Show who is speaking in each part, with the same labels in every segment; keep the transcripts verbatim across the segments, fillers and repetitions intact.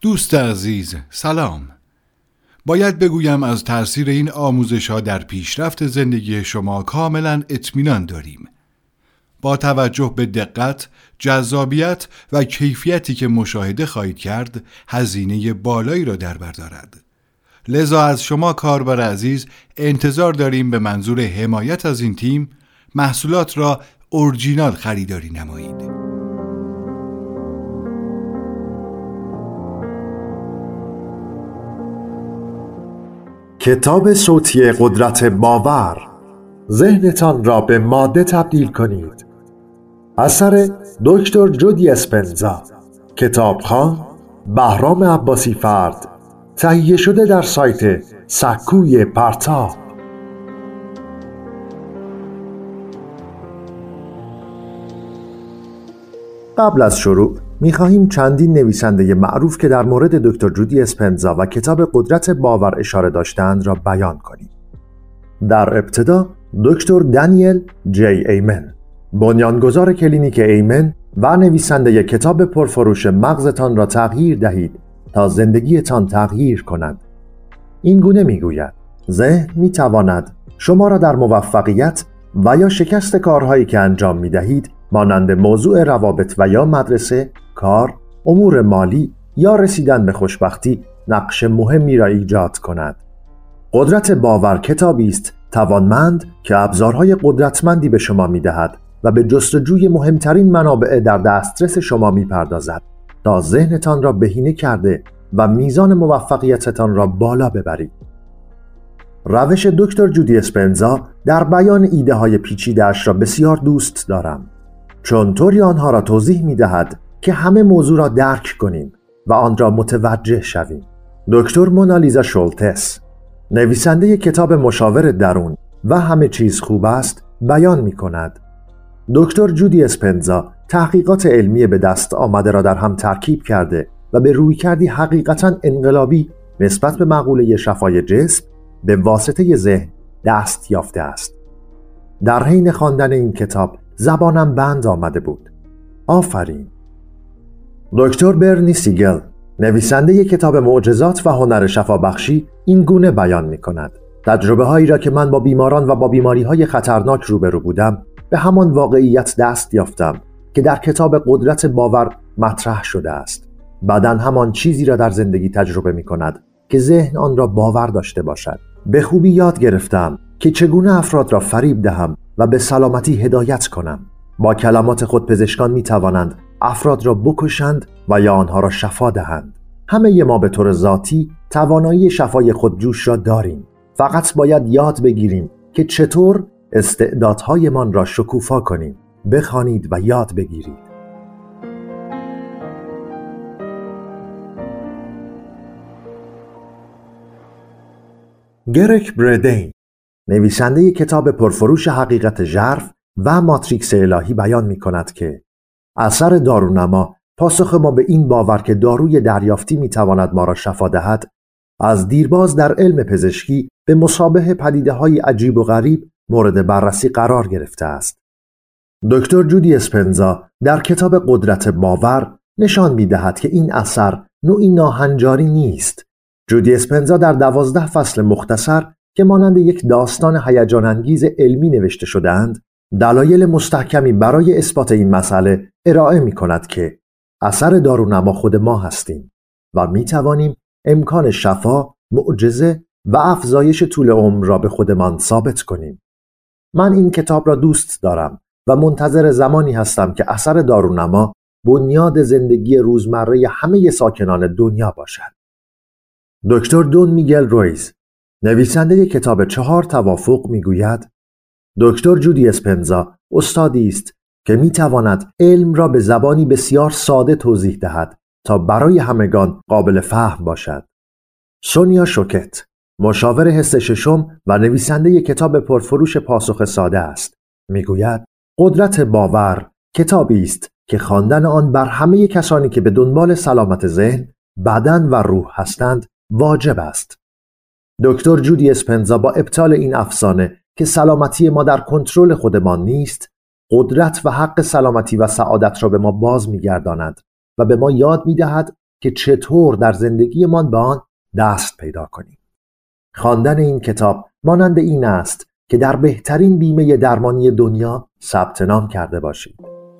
Speaker 1: دوست عزیز سلام. باید بگویم از تأثیر این آموزش‌ها در پیشرفت زندگی شما کاملا اطمینان داریم. با توجه به دقت، جذابیت و کیفیتی که مشاهده خواهید کرد، هزینه بالایی را در بر دارد. لذا از شما کاربر عزیز انتظار داریم به منظور حمایت از این تیم محصولات را اورجینال خریداری نمایید.
Speaker 2: کتاب صوتی قدرت باور، ذهنتان را به ماده تبدیل کنید. اثر دکتر جودی اسپنزا، کتابخوان بهرام عباسی فرد، تهیه شده در سایت سکوی پرتاب. قبل از شروع می‌خواهیم چندین نویسنده معروف که در مورد دکتر جودی اسپنزا و کتاب قدرت باور اشاره داشتند را بیان کنیم. در ابتدا دکتر دانیل جی ایمن، بنیانگذار کلینیک ایمن و نویسنده کتاب پرفروش مغزتان را تغییر دهید تا زندگیتان تغییر کند. این گونه میگوید: ذهن میتواند شما را در موفقیت و یا شکست کارهایی که انجام میدهید مانند موضوع روابط و یا مدرسه، کار، امور مالی یا رسیدن به خوشبختی نقش مهمی را ایجاد کند. قدرت باور کتابی است توانمند که ابزارهای قدرتمندی به شما میدهد و به جستجوی مهمترین منابع در دسترس شما میپردازد تا ذهنتان را بهینه کرده و میزان موفقیتتان را بالا ببرید. روش دکتر جودی اسپنزا در بیان ایده های پیچیده اش را بسیار دوست دارم، چون طوری آنها را توضیح می دهد که همه موضوع را درک کنیم و آن را متوجه شویم. دکتر مونالیزا شولتس، نویسنده کتاب مشاور درون و همه چیز خوب است، بیان می کند: دکتر جودی اسپنزا تحقیقات علمی به دست آمده را در هم ترکیب کرده و به رویکردی حقیقتاً انقلابی نسبت به مقوله شفای جسم به واسطه ذهن دست یافته است. در حین خواندن این کتاب زبانم بند آمده بود. آفرین. دکتر برنی سیگل، نویسنده کتاب معجزات و هنر شفابخشی، این گونه بیان می کند: تجربه هایی را که من با بیماران و با بیماری های خطرناک روبرو بودم به همان واقعیت دست یافتم که در کتاب قدرت باور مطرح شده است. بدن همان چیزی را در زندگی تجربه می کند که ذهن آن را باور داشته باشد. به خوبی یاد گرفتم که چگونه افراد را فریب دهم و به سلامتی هدایت کنم. با کلمات خودپزشکان می توانند افراد را بکشند و یا آنها را شفا دهند. همه ما به طور ذاتی توانایی شفای خودجوش را داریم. فقط باید یاد بگیریم که چطور استعدادهایمان را شکوفا کنیم. بخوانید و یاد بگیرید. گرک بردین، نویسنده کتاب پرفروش حقیقت ژرف و ماتریکس الهی، بیان می کند که اثر دارونما، پاسخ ما به این باور که داروی دریافتی می تواند ما را شفا دهد، از دیرباز در علم پزشکی به مشابه پدیده‌های عجیب و غریب مورد بررسی قرار گرفته است. دکتر جودی اسپنزا در کتاب قدرت باور نشان می دهد که این اثر نوعی ناهنجاری نیست. جودی اسپنزا در دوازده فصل مختصر که مانند یک داستان هیجان انگیز علمی نوشته شده‌اند، دلایل مستحکمی برای اثبات این مسئله ارائه می کند که اثر دارونما خود ما هستیم و می توانیم امکان شفا، معجزه و افزایش طول عمر را به خودمان ثابت کنیم. من این کتاب را دوست دارم و منتظر زمانی هستم که اثر دارونما بنیاد زندگی روزمره همه ساکنان دنیا باشد. دکتر دون میگل رویز، نویسنده کتاب چهار توافق، میگوید: دکتر جودی اسپنزا استادی است که میتواند علم را به زبانی بسیار ساده توضیح دهد تا برای همگان قابل فهم باشد. سونیا شوکت، مشاور حس ششم و نویسنده کتاب پرفروش پاسخ ساده است، میگوید: قدرت باور کتابی است که خواندن آن بر همه کسانی که به دنبال سلامت ذهن، بدن و روح هستند واجب است. دکتر جودی اسپنزا با ابطال این افسانه که سلامتی ما در کنترل خودمان نیست، قدرت و حق سلامتی و سعادت را به ما باز می‌گرداند و به ما یاد می‌دهد که چطور در زندگیمان به آن دست پیدا کنیم. خواندن این کتاب مانند این است که در بهترین بیمه درمانی دنیا ثبت نام کرده باشید.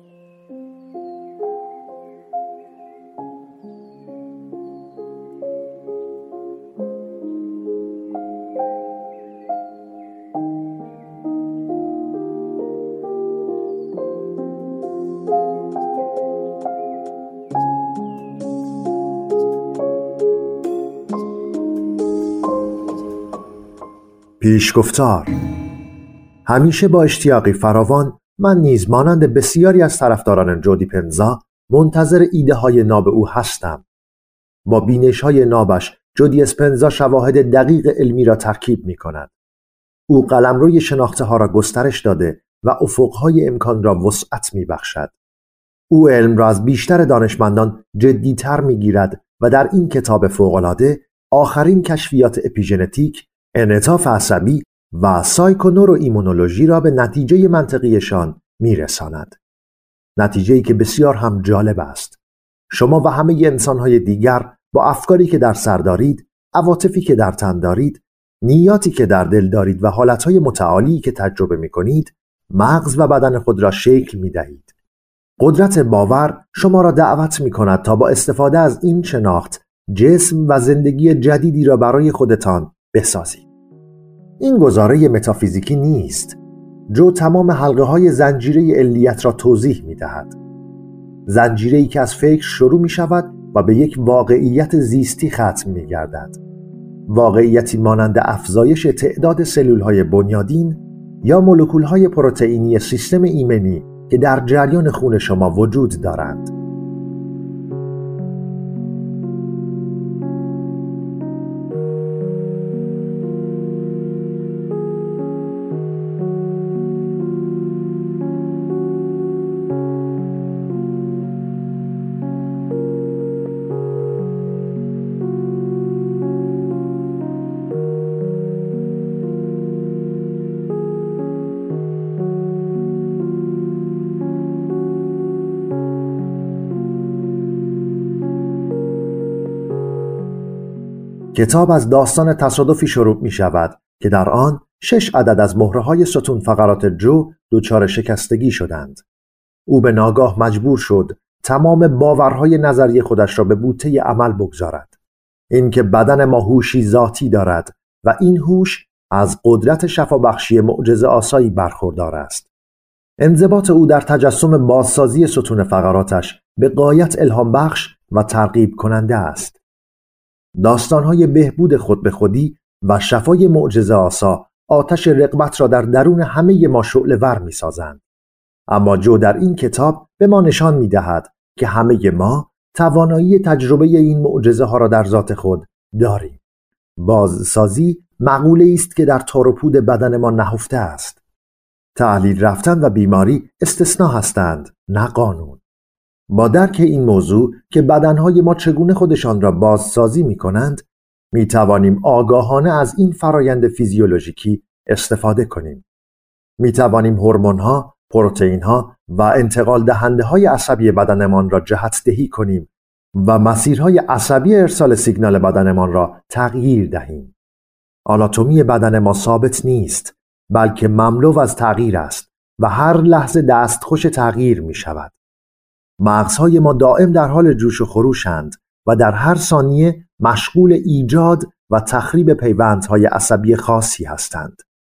Speaker 2: پیشگفتار. همیشه با اشتیاقی فراوان من نیز مانند بسیاری از طرفداران جو دیسپنزا منتظر ایده های ناب او هستم. با بینش های نابش جو دیسپنزا شواهد دقیق علمی را ترکیب می کند. او قلمروی شناخته ها را گسترش داده و افقهای امکان را وسعت می بخشد. او علم را از بیشتر دانشمندان جدیتر می گیرد و در این کتاب فوق‌العاده آخرین کشفیات اپیژنتیک، انعطاف عصبی و سایکونورو ایمونولوژی را به نتیجه منطقیشان میرساند. نتیجه‌ای که بسیار هم جالب است. شما و همه انسان‌های دیگر با افکاری که در سر دارید، عواطفی که در تن دارید، نیاتی که در دل دارید و حالتهای متعالی که تجربه می‌کنید، مغز و بدن خود را شکل می‌دهید. قدرت باور شما را دعوت می‌کند تا با استفاده از این شناخت، جسم و زندگی جدیدی را برای خودتان بسازید. این گزاره متافیزیکی نیست. جو تمام حلقه های زنجیره علیت را توضیح می دهد. زنجیره‌ای که از فکر شروع می شود و به یک واقعیت زیستی ختم می گردد. واقعیتی مانند افزایش تعداد سلول های بنیادین یا مولکول های پروتئینی سیستم ایمنی که در جریان خون شما وجود دارند. کتاب از داستان تصادفی شروع می شود که در آن شش عدد از مهره‌های ستون فقرات جو دچار شکستگی شدند. او به ناگاه مجبور شد تمام باورهای نظری خودش را به بوته عمل بگذارد. اینکه بدن ما هوشی ذاتی دارد و این هوش از قدرت شفابخشی معجزه آسایی برخوردار است. انضباط او در تجسم بازسازی ستون فقراتش به غایت الهام بخش و ترغیب کننده است. داستان‌های بهبود خود به خودی و شفای معجزه آسا آتش رغبت را در درون همه ما شعله‌ور می‌سازند. اما جو در این کتاب به ما نشان می‌دهد که همه ما توانایی تجربه این معجزه ها را در ذات خود داریم. بازسازی مقوله است که در تار و پود بدن ما نهفته است. تحلیل رفتن و بیماری استثناء هستند، نه قانون. با درک این موضوع که بدنهای ما چگونه خودشان را بازسازی می کنند، می توانیم آگاهانه از این فرایند فیزیولوژیکی استفاده کنیم. می توانیم هورمون‌ها، پروتئین‌ها و انتقال دهنده های عصبی بدنمان را جهت دهی کنیم و مسیرهای عصبی ارسال سیگنال بدنمان را تغییر دهیم. آناتومی بدن ما ثابت نیست، بلکه مملو از تغییر است و هر لحظه دستخوش تغییر می شود. مغزهای ما دائم در حال جوش و خروشند و در هر ثانیه مشغول ایجاد و تخریب پیوندهای عصبی خاصی هستند.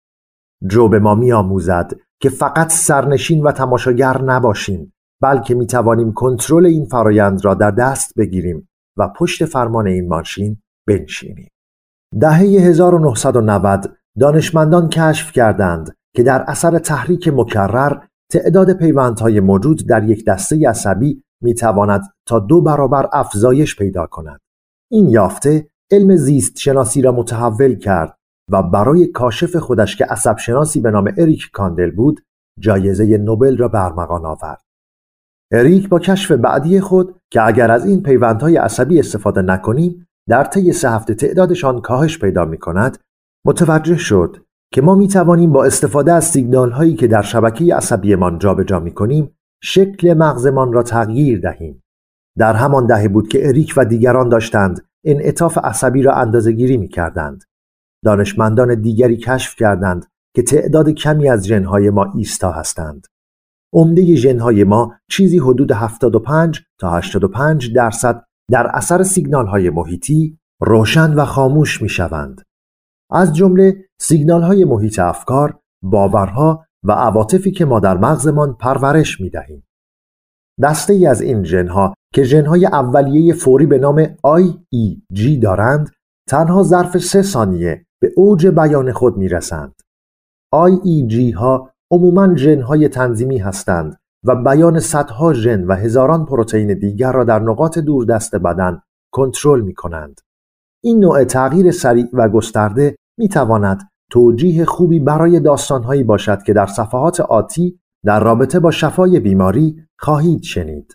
Speaker 2: جو به ما می آموزد که فقط سرنشین و تماشاگر نباشیم، بلکه می توانیم کنترل این فرایند را در دست بگیریم و پشت فرمان این ماشین بنشینیم. دهه هزار و نهصد و نود دانشمندان کشف کردند که در اثر تحریک مکرر تعداد پیوندهای موجود در یک دسته عصبی می تواند تا دو برابر افزایش پیدا کند. این یافته علم زیست شناسی را متحول کرد و برای کاشف خودش که عصب شناسی به نام اریک کاندل بود جایزه نوبل را به ارمغان آورد. اریک با کشف بعدی خود که اگر از این پیوندهای عصبی استفاده نکنیم در طی سه هفته تعدادشان کاهش پیدا می کند، متوجه شد که ما می توانیم با استفاده از سیگنال هایی که در شبکه عصبیمان جابجا می کنیم شکل مغزمان را تغییر دهیم. در همان دهه بود که اریک و دیگران داشتند انعطاف عصبی را اندازه‌گیری می‌کردند. دانشمندان دیگری کشف کردند که تعداد کمی از ژن‌های ما ایستا هستند. عمده ژن‌های ما چیزی حدود هفتاد و پنج تا هشتاد و پنج درصد در اثر سیگنال‌های محیطی روشن و خاموش می‌شوند. از جمله سیگنال‌های محیط افکار، باورها و عواطفی که ما در مغزمان پرورش می‌دهیم. دسته‌ای از این ژن‌ها که ژن‌های اولیه فوری به نام آی ای جی دارند، تنها ظرف سه ثانیه به اوج بیان خود می‌رسند. آی ای جی ها عموماً ژن‌های تنظیمی هستند و بیان صدها ژن و هزاران پروتئین دیگر را در نقاط دوردست بدن کنترل می‌کنند. این نوع تغییر سریع و گسترده می‌تواند توجیه خوبی برای داستان‌هایی باشد که در صفحات آتی در رابطه با شفای بیماری خواهید شنید.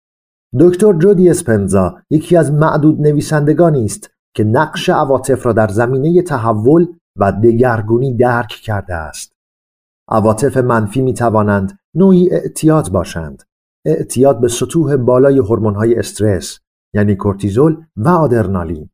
Speaker 2: دکتر جو دیسپنزا یکی از معدود نویسندگانی است که نقش عواطف را در زمینه تحول و دگرگونی درک کرده است. عواطف منفی می توانند نوعی اعتیاد باشند. اعتیاد به سطوح بالای هورمون‌های استرس یعنی کورتیزول و آدرنالین.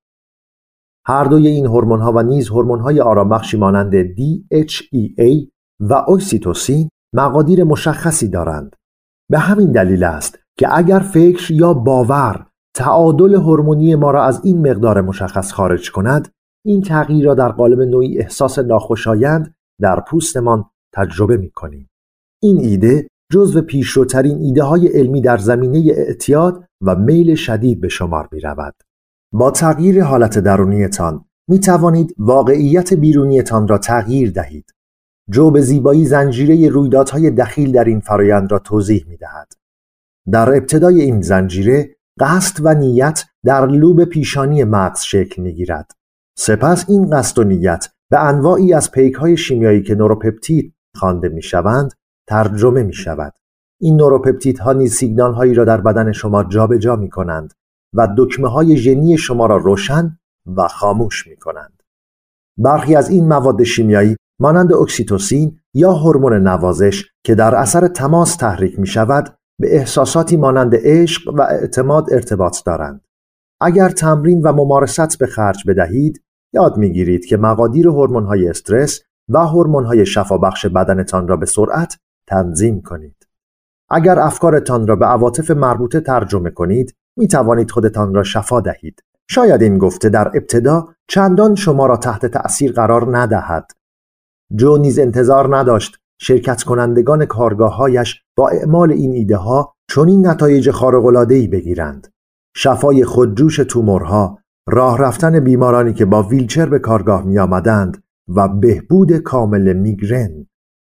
Speaker 2: هر دوی این هورمون‌ها و نیز هورمون‌های آرامبخشی مانند دی اچ ای ای و اکسیتوسین مقادیر مشخصی دارند. به همین دلیل است که اگر فکر یا باور تعادل هورمونی ما را از این مقدار مشخص خارج کند، این تغییر را در قالب نوعی احساس ناخوشایند در پوستمان تجربه می‌کنیم. این ایده جزو پیشروترین ایده‌های علمی در زمینه اعتیاد و میل شدید به شمار می‌رود. با تغییر حالت درونیتان می توانید واقعیت بیرونیتان را تغییر دهید. جو به زیبایی زنجیره رویدادهای دخیل در این فرایند را توضیح می دهد. در ابتدای این زنجیره قصد و نیت در لوب پیشانی مغز شکل می گیرد. سپس این قصد و نیت به انواعی از پیک‌های شیمیایی که نوروپپتید خوانده می شوند ترجمه می شود. این نوروپپتیدها نیز سیگنال‌هایی را در بدن شما جابجا می کنند و دکمه‌های ژنی شما را روشن و خاموش می‌کنند. برخی از این مواد شیمیایی مانند اکسیتوسین یا هورمون نوازش که در اثر تماس تحریک می‌شود به احساساتی مانند عشق و اعتماد ارتباط دارند. اگر تمرین و ممارست به خرج بدهید، یاد می‌گیرید که مقادیر هورمون‌های استرس و هورمون‌های شفابخش بدنتان را به سرعت تنظیم کنید. اگر افکارتان را به عواطف مربوطه ترجمه کنید، می توانید خودتان را شفا دهید. شاید این گفته در ابتدا چندان شما را تحت تأثیر قرار ندهد. جو نیز انتظار نداشت شرکت کنندگان کارگاه‌هایش با اعمال این ایده ها چنین نتایج خارق‌العاده‌ای بگیرند. شفای خودجوش تومورها، راه رفتن بیمارانی که با ویلچر به کارگاه می آمدند و بهبود کامل میگرن.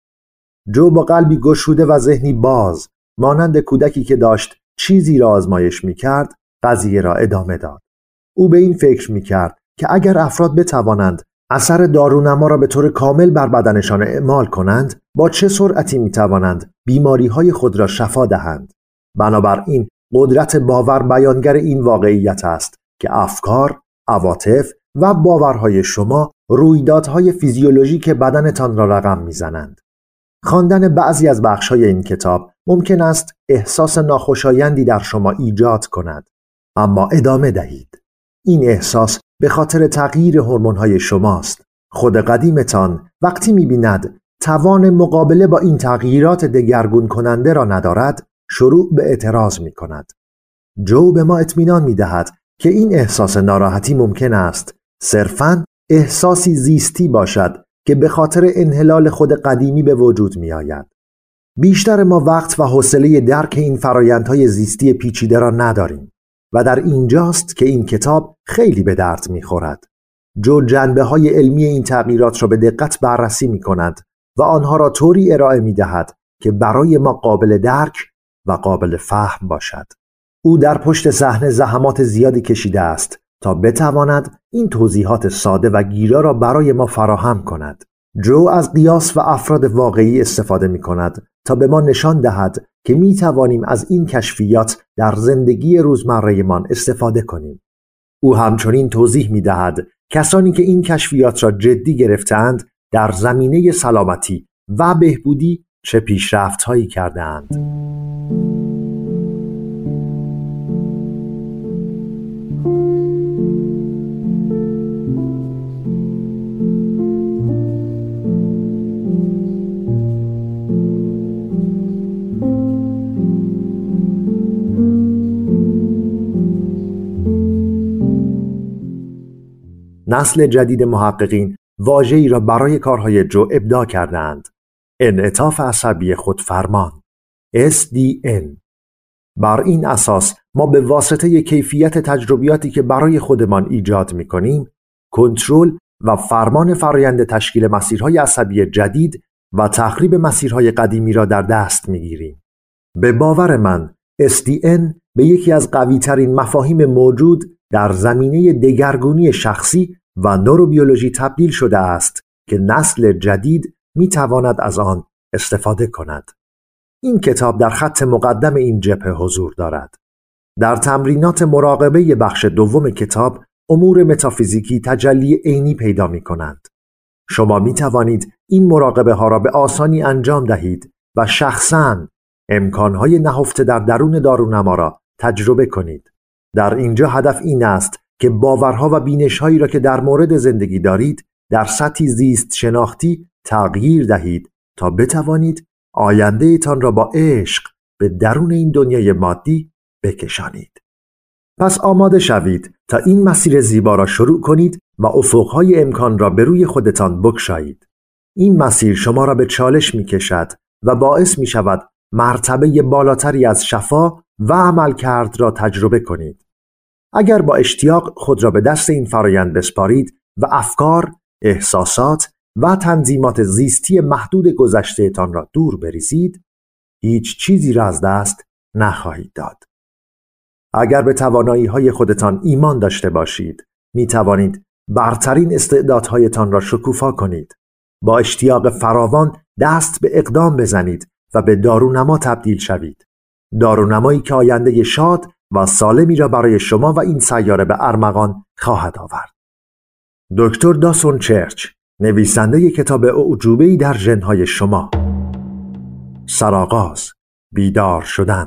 Speaker 2: جو با قلبی گشوده و ذهنی باز مانند کودکی که داشت چیزی را آزمایش می کرد، قضیه را ادامه داد. او به این فکر می کرد که اگر افراد بتوانند اثر دارونما را به طور کامل بر بدنشان اعمال کنند، با چه سرعتی می توانند بیماری های خود را شفا دهند. بنابراین قدرت باور بیانگر این واقعیت است که افکار، عواطف و باورهای شما رویدادهای فیزیولوژیک بدنتان را رقم می زنند. خواندن بعضی از بخش‌های این کتاب ممکن است احساس ناخوشایندی در شما ایجاد کند، اما ادامه دهید. این احساس به خاطر تغییر هورمون‌های شماست. خود قدیمتان وقتی می‌بیند توان مقابله با این تغییرات دگرگون کننده را ندارد، شروع به اعتراض می‌کند. جو به ما اطمینان می‌دهد که این احساس ناراحتی ممکن است صرفاً احساسی زیستی باشد که به خاطر انحلال خود قدیمی به وجود می آید. بیشتر ما وقت و حوصله درک این فرایندهای زیستی پیچیده را نداریم و در اینجاست که این کتاب خیلی به درد می خورد. جو جنبه‌های علمی این تغییرات را به دقت بررسی می کند و آنها را طوری ارائه می دهد که برای ما قابل درک و قابل فهم باشد. او در پشت صحنه زحمات زیادی کشیده است تا بتواند این توضیحات ساده و گیرا را برای ما فراهم کند. جو از قیاس و افراد واقعی استفاده می کند تا به ما نشان دهد که می توانیم از این کشفیات در زندگی روزمره‌مان استفاده کنیم. او همچنین توضیح می دهد کسانی که این کشفیات را جدی گرفتند در زمینه سلامتی و بهبودی چه پیشرفت‌هایی کرده‌اند. نسل جدید محققین واژه‌ای را برای کارهای جو ابداع کردند: انعطاف عصبی خودفرمان اس دی ان. بر این اساس ما به واسطه کیفیت تجربیاتی که برای خودمان ایجاد می‌کنیم، کنترل و فرمان فرآیند تشکیل مسیرهای عصبی جدید و تخریب مسیرهای قدیمی را در دست می‌گیریم. به باور من، اس دی ان به یکی از قوی‌ترین مفاهیم موجود در زمینه دگرگونی شخصی و نوروبیولوژی تبدیل شده است که نسل جدید می‌تواند از آن استفاده کند. این کتاب در خط مقدم این جبهه حضور دارد. در تمرینات مراقبه بخش دوم کتاب، امور متافیزیکی تجلی عینی پیدا می‌کنند. شما می‌توانید این مراقبه ها را به آسانی انجام دهید و شخصاً امکانهای نهفته در درون دارونما را تجربه کنید. در اینجا هدف این است که باورها و بینش‌هایی را که در مورد زندگی دارید در سطحی زیست شناختی تغییر دهید تا بتوانید آینده تان را با عشق به درون این دنیای مادی بکشانید. پس آماده شوید تا این مسیر زیبا را شروع کنید و افقهای امکان را به روی خودتان بگشایید. این مسیر شما را به چالش می کشد و باعث می شود مرتبه بالاتری از شفا و عملکرد را تجربه کنید. اگر با اشتیاق خود را به دست این فرایند بسپارید و افکار، احساسات و تنظیمات زیستی محدود گذشته تان را دور بریزید، هیچ چیزی را از دست نخواهید داد. اگر به توانایی‌های خودتان ایمان داشته باشید، می توانید برترین استعدادهایتان را شکوفا کنید. با اشتیاق فراوان دست به اقدام بزنید و به دارونما تبدیل شوید. دارونمایی که آینده شاد و سالمی را برای شما و این سیاره به ارمغان خواهد آورد. دکتر داسون چرچ، نویسنده کتاب اعجوبه‌ای در ژن‌های شما. سرآغاز، بیدار شدن.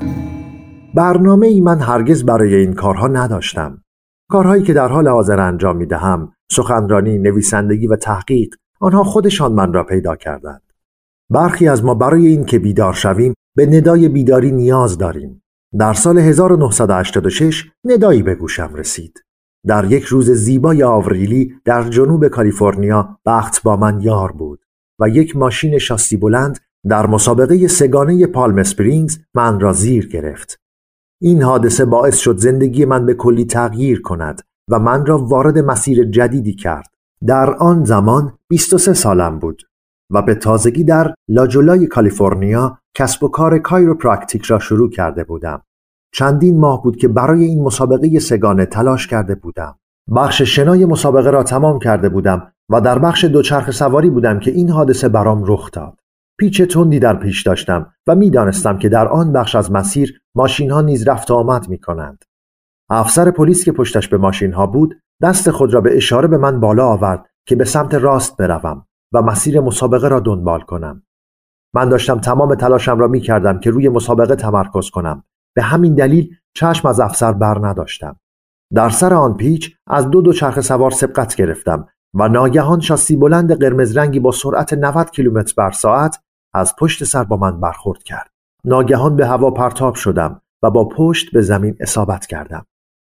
Speaker 2: برنامه ای من هرگز برای این کارها نداشتم. کارهایی که در حال حاضر انجام می دهم، سخنرانی، نویسندگی و تحقیق، آنها خودشان من را پیدا کردند. برخی از ما برای این که بیدار شویم به ندای بیداری نیاز داریم. در سال هزار و نهصد و هشتاد و شش ندایی به گوشم رسید. در یک روز زیبای آوریلی در جنوب کالیفرنیا بخت با من یار بود و یک ماشین شاسی بلند در مسابقه سگانه پالم اسپرینگز من را زیر گرفت. این حادثه باعث شد زندگی من به کلی تغییر کند و من را وارد مسیر جدیدی کرد. در آن زمان بیست و سه سالم بود و به تازگی در لاجولای کالیفرنیا کسب و کار کایروپراکتیک را شروع کرده بودم. چندین ماه بود که برای این مسابقه سگانه تلاش کرده بودم. بخش شنای مسابقه را تمام کرده بودم و در بخش دوچرخه سواری بودم که این حادثه برام رخ داد. پیچ تندی در پیش داشتم و می دانستم که در آن بخش از مسیر ماشین ها نیز رفت و آمد می کنند. افسر پلیس که پشتش به ماشین ها بود دست خود را به اشاره به من بالا آورد که به سمت راست بروم و مسیر مسابقه را دنبال کنم. من داشتم تمام تلاشم را می کردم که روی مسابقه تمرکز کنم. به همین دلیل چشم از افسر بر نداشتم. در سر آن پیچ از دو دوچرخه سوار سبقت گرفتم و ناگهان شاسی بلند قرمز رنگی با سرعت نود کیلومتر بر ساعت از پشت سر با من برخورد کرد. ناگهان به هوا پرتاب شدم و با پشت به زمین اصابت کردم.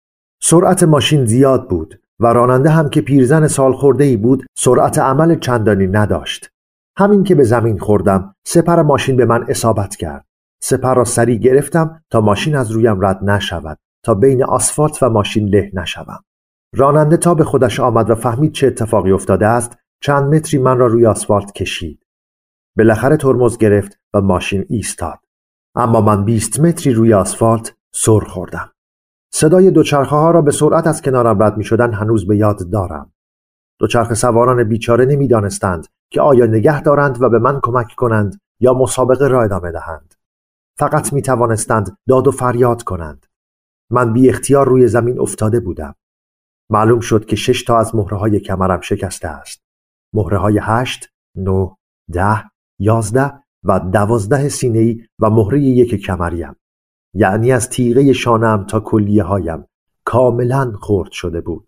Speaker 2: سرعت ماشین زیاد بود و راننده هم که پیرزن سالخورده‌ای بود سرعت عمل چندانی نداشت. همین که به زمین خوردم سپر ماشین به من اصابت کرد. سپر را سریع گرفتم تا ماشین از رویم رد نشود، تا بین آسفالت و ماشین له نشوم. راننده تا به خودش آمد و فهمید چه اتفاقی افتاده است، چند متری من را روی آسفالت کشید. بالاخره ترمز گرفت و ماشین ایستاد. اما من بیست متری روی آسفالت سر خوردم. صدای دوچرخه ها را به سرعت از کنارم رد می شدن هنوز به یاد دارم. دوچرخه سواران بیچاره نمی دانستند که آیا نگه دارند و به من کمک کنند یا مسابقه را ادامه دهند. فقط می توانستند داد و فریاد کنند. من بی اختیار روی زمین افتاده بودم. معلوم شد که شش تا از مهره های کمرم شکسته است. مهره های هشت، نه، ده، یازده و دوازده سینه‌ای و مهره یک کمریم. یعنی از تیغه شانه‌ام تا کلیه هایم کاملا خرد شده بود.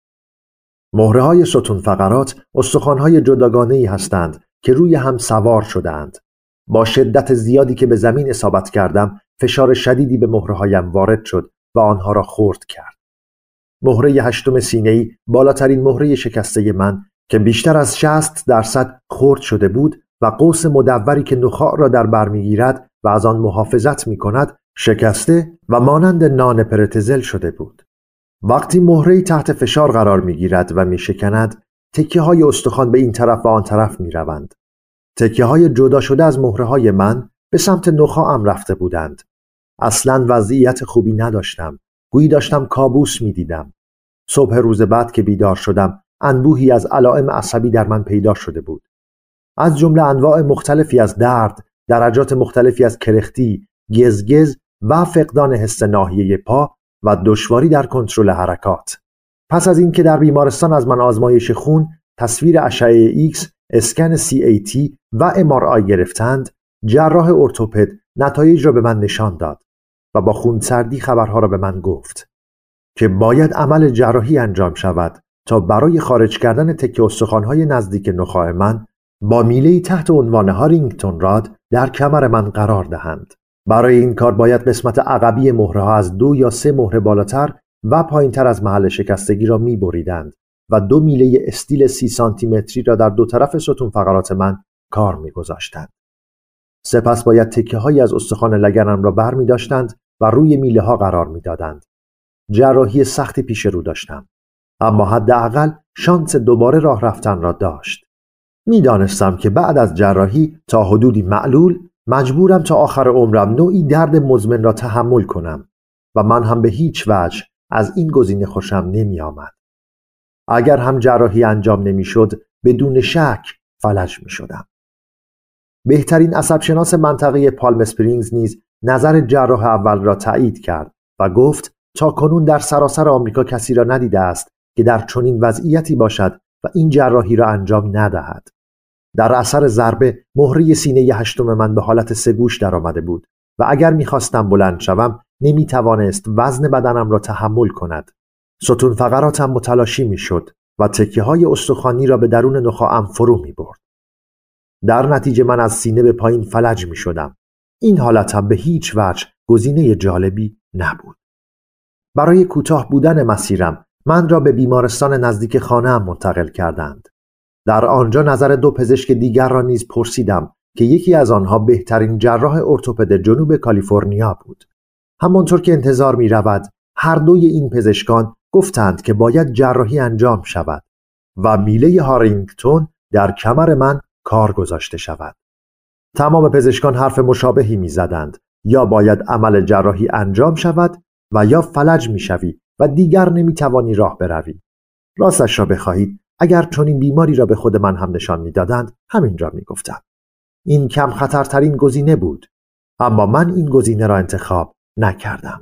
Speaker 2: مهره های ستون فقرات استخوان های جداگانه‌ای هستند که روی هم سوار شده‌اند. با شدت زیادی که به زمین اصابت کردم، فشار شدیدی به مهره هایم وارد شد و آنها را خرد کرد. مهره هشتم سینه‌ای بالاترین مهره شکسته من که بیشتر از شصت درصد خرد شده بود و قوس مدوری که نخاع را در بر می‌گیرد و از آن محافظت می‌کند شکسته و مانند نان پرتزل شده بود. وقتی مهره‌ای تحت فشار قرار می‌گیرد و می‌شکند، تکه‌های استخوان به این طرف و آن طرف می‌روند. تکه‌های جدا شده از مهره‌های من به سمت نخاعم رفته بودند. اصلاً وضعیت خوبی نداشتم. گویی داشتم کابوس می‌دیدم. صبح روز بعد که بیدار شدم، انبوهی از علائم عصبی در من پیدا شده بود. از جمله انواع مختلفی از درد، درجات مختلفی از کرختی، گزگز و فقدان حس ناحیه پا و دشواری در کنترل حرکات. پس از اینکه در بیمارستان از من آزمایش خون، تصویر اشعه ایکس، اسکن سی ای تی و ام آر آی گرفتند، جراح ارتوپد نتایج را به من نشان داد و با خونسردی خبرها را به من گفت که باید عمل جراحی انجام شود تا برای خارج کردن تکه استخوان‌های نزدیک نخاع من با میله‌ای تحت عنوان هارینگتون راد در کمر من قرار دهند. برای این کار باید قسمت عقبی مهره‌ها از دو یا سه مهره بالاتر و پایینتر از محل شکستگی را می‌بریدند و دو میله استیل سی سانتی متری را در دو طرف ستون فقرات من کار می‌گذاشتند. سپس باید تکه‌هایی از استخوان لگنم را برمی‌داشتند و روی میله‌ها قرار می‌دادند. جراحی سختی پیش رو داشتم، اما حداقل شانس دوباره راه رفتن را داشت. می‌دانستم که بعد از جراحی تا حدودی معلول مجبورم تا آخر عمرم نوعی درد مزمن را تحمل کنم و من هم به هیچ وجه از این گزینه خوشم نمی آمد. اگر هم جراحی انجام نمی شد، بدون شک فلج می شدم. بهترین عصبشناس منطقه پالم اسپرینگز نیز نظر جراح اول را تایید کرد و گفت تا کنون در سراسر آمریکا کسی را ندیده است که در چنین وضعیتی باشد و این جراحی را انجام ندهد. در اثر ضربه مهره سینه هشتم من به حالت سه‌گوش در آمده بود و اگر می‌خواستم بلند شوم نمی‌توانست وزن بدنم را تحمل کند. ستون فقراتم متلاشی می‌شد و تکه‌های استخوانی را به درون نخاعم فرو می‌برد. در نتیجه من از سینه به پایین فلج می‌شدم. این حالتم به هیچ وجه گزینه جالبی نبود. برای کوتاه بودن مسیرم من را به بیمارستان نزدیک خانه‌ام منتقل کردند. در آنجا نظر دو پزشک دیگر را نیز پرسیدم که یکی از آنها بهترین جراح ارتوپد جنوب کالیفرنیا بود. همانطور که انتظار می رود، هر دوی این پزشکان گفتند که باید جراحی انجام شود و میله هارینگتون در کمر من کار گذاشته شود. تمام پزشکان حرف مشابهی می زدند: یا باید عمل جراحی انجام شود و یا فلج می شوی و دیگر نمی توانی راه بروی. راستش را بخواهید، اگر چنین بیماری را به خود من هم نشان می‌دادند، همین را می‌گفتم. این کم خطرترین گزینه بود، اما من این گزینه را انتخاب نکردم.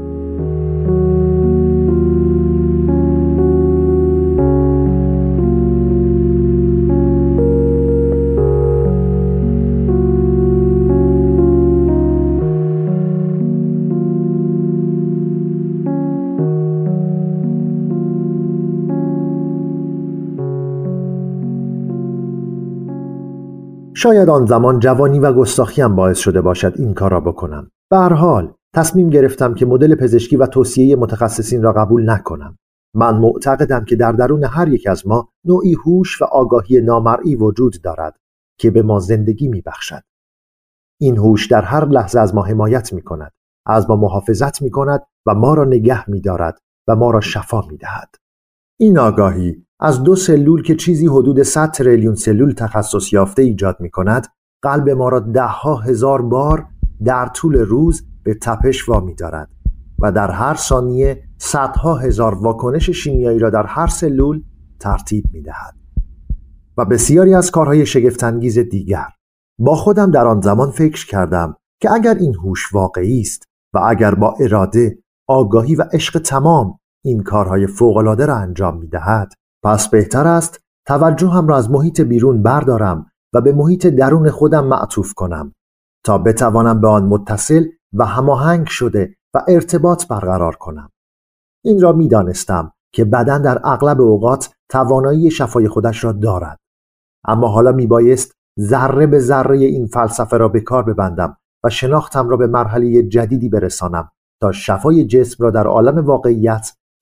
Speaker 2: شاید آن زمان جوانی و گستاخیم باعث شده باشد این کار را بکنم. به هر حال تصمیم گرفتم که مدل پزشکی و توصیه متخصصین را قبول نکنم. من معتقدم که در درون هر یک از ما نوعی هوش و آگاهی نامرئی وجود دارد که به ما زندگی می‌بخشد. این هوش در هر لحظه از ما حمایت می‌کند، از ما محافظت می‌کند و ما را نگه می‌دارد و ما را شفا می‌دهد. این آگاهی از دو سلول که چیزی حدود صد تریلیون سلول تخصص یافته ایجاد می‌کند، قلب ما را ده ها هزار بار در طول روز به تپش وامی دارد و در هر ثانیه صدها هزار واکنش شیمیایی را در هر سلول ترتیب می‌دهد و بسیاری از کارهای شگفت‌انگیز دیگر. با خودم در آن زمان فکر کردم که اگر این هوش واقعی است و اگر با اراده، آگاهی و عشق تمام این کارهای فوق‌العاده را انجام می‌دهد، پس بهتر است توجهم را از محیط بیرون بردارم و به محیط درون خودم معطوف کنم تا بتوانم به آن متصل و هماهنگ شده و ارتباط برقرار کنم. این را می‌دانستم که بدن در اغلب اوقات توانایی شفای خودش را دارد، اما حالا میبایست ذره به ذره این فلسفه را به کار ببندم و شناختم را به مرحله جدیدی برسانم تا شفای جسم را در عالم واقعیت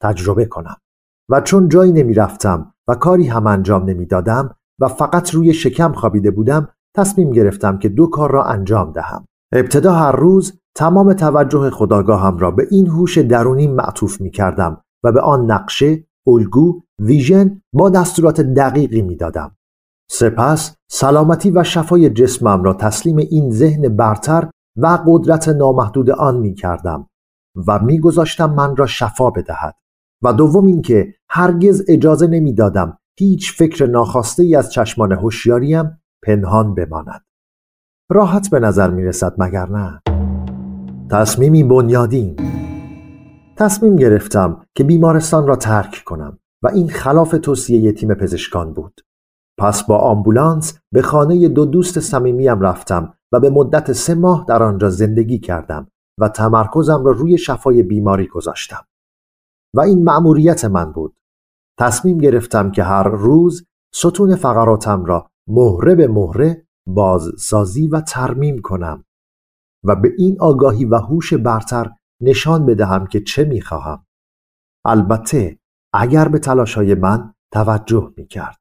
Speaker 2: تجربه کنم و چون جایی نمی رفتم و کاری هم انجام نمی دادم و فقط روی شکم خوابیده بودم، تصمیم گرفتم که دو کار را انجام دهم. ابتدا هر روز تمام توجه خودآگاهم را به این هوش درونی معطوف می کردم و به آن نقشه، الگو، ویژن با دستورات دقیقی می دادم. سپس سلامتی و شفای جسمم را تسلیم این ذهن برتر و قدرت نامحدود آن می کردم و می گذاشتم من را شفا بدهد. و دوم این که هرگز اجازه نمی دادم هیچ فکر ناخواسته ای از چشمان هوشیاریم پنهان بماند. راحت به نظر می رسد مگر نه؟ تصمیمی بنیادین. تصمیم گرفتم که بیمارستان را ترک کنم و این خلاف توصیه تیم پزشکان بود. پس با آمبولانس به خانه دو دوست صمیمیم رفتم و به مدت سه ماه در آنجا زندگی کردم و تمرکزم را روی شفای بیماری گذاشتم. و این مأموریت من بود. تصمیم گرفتم که هر روز ستون فقراتم را مهره به مهره بازسازی و ترمیم کنم و به این آگاهی و هوش برتر نشان بدهم که چه می‌خواهم. البته اگر به تلاش‌های من توجه می‌کرد.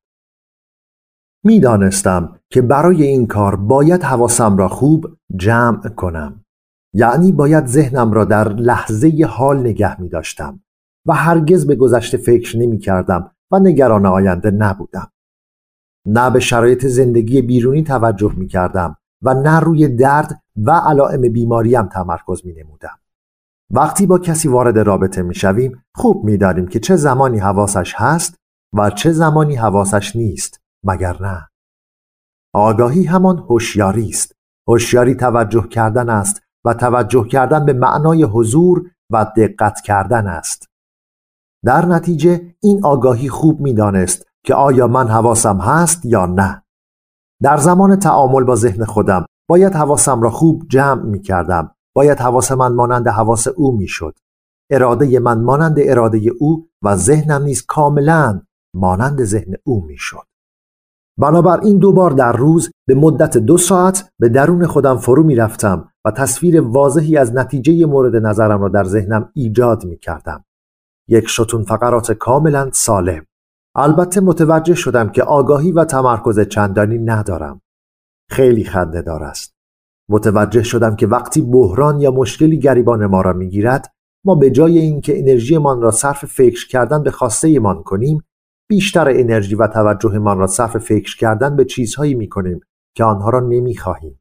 Speaker 2: می‌دانستم که برای این کار باید حواسم را خوب جمع کنم. یعنی باید ذهنم را در لحظه حال نگه می‌داشتم و هرگز به گذشته فکر نمی‌کردم و نگران آینده نبودم. نه به شرایط زندگی بیرونی توجه می‌کردم و نه روی درد و علائم بیماریم تمرکز می‌نمودم. وقتی با کسی وارد رابطه می‌شویم، خوب می‌دانیم که چه زمانی حواسش هست و چه زمانی حواسش نیست، مگر نه؟ آگاهی همان هوشیاری است. هوشیاری توجه کردن است و توجه کردن به معنای حضور و دقت کردن است. در نتیجه این آگاهی خوب می‌دانست که آیا من حواسم هست یا نه. در زمان تعامل با ذهن خودم باید حواسم را خوب جمع می‌کردم. باید حواس من مانند حواس او می‌شد. اراده من مانند اراده او و ذهنم نیز کاملاً مانند ذهن او می‌شد. بنابراین دو بار در روز به مدت دو ساعت به درون خودم فرو می‌رفتم و تصویر واضحی از نتیجه مورد نظرم را در ذهنم ایجاد می‌کردم. یک ستون فقرات کاملاً سالم. البته متوجه شدم که آگاهی و تمرکز چندانی ندارم. خیلی خنده‌دار است. متوجه شدم که وقتی بحران یا مشکلی گریبان ما را می‌گیرد، ما به جای اینکه انرژیمان را صرف فکر کردن به خواسته‌مان کنیم، بیشتر انرژی و توجهمان را صرف فکر کردن به چیزهایی می‌کنیم که آنها را نمی‌خواهیم.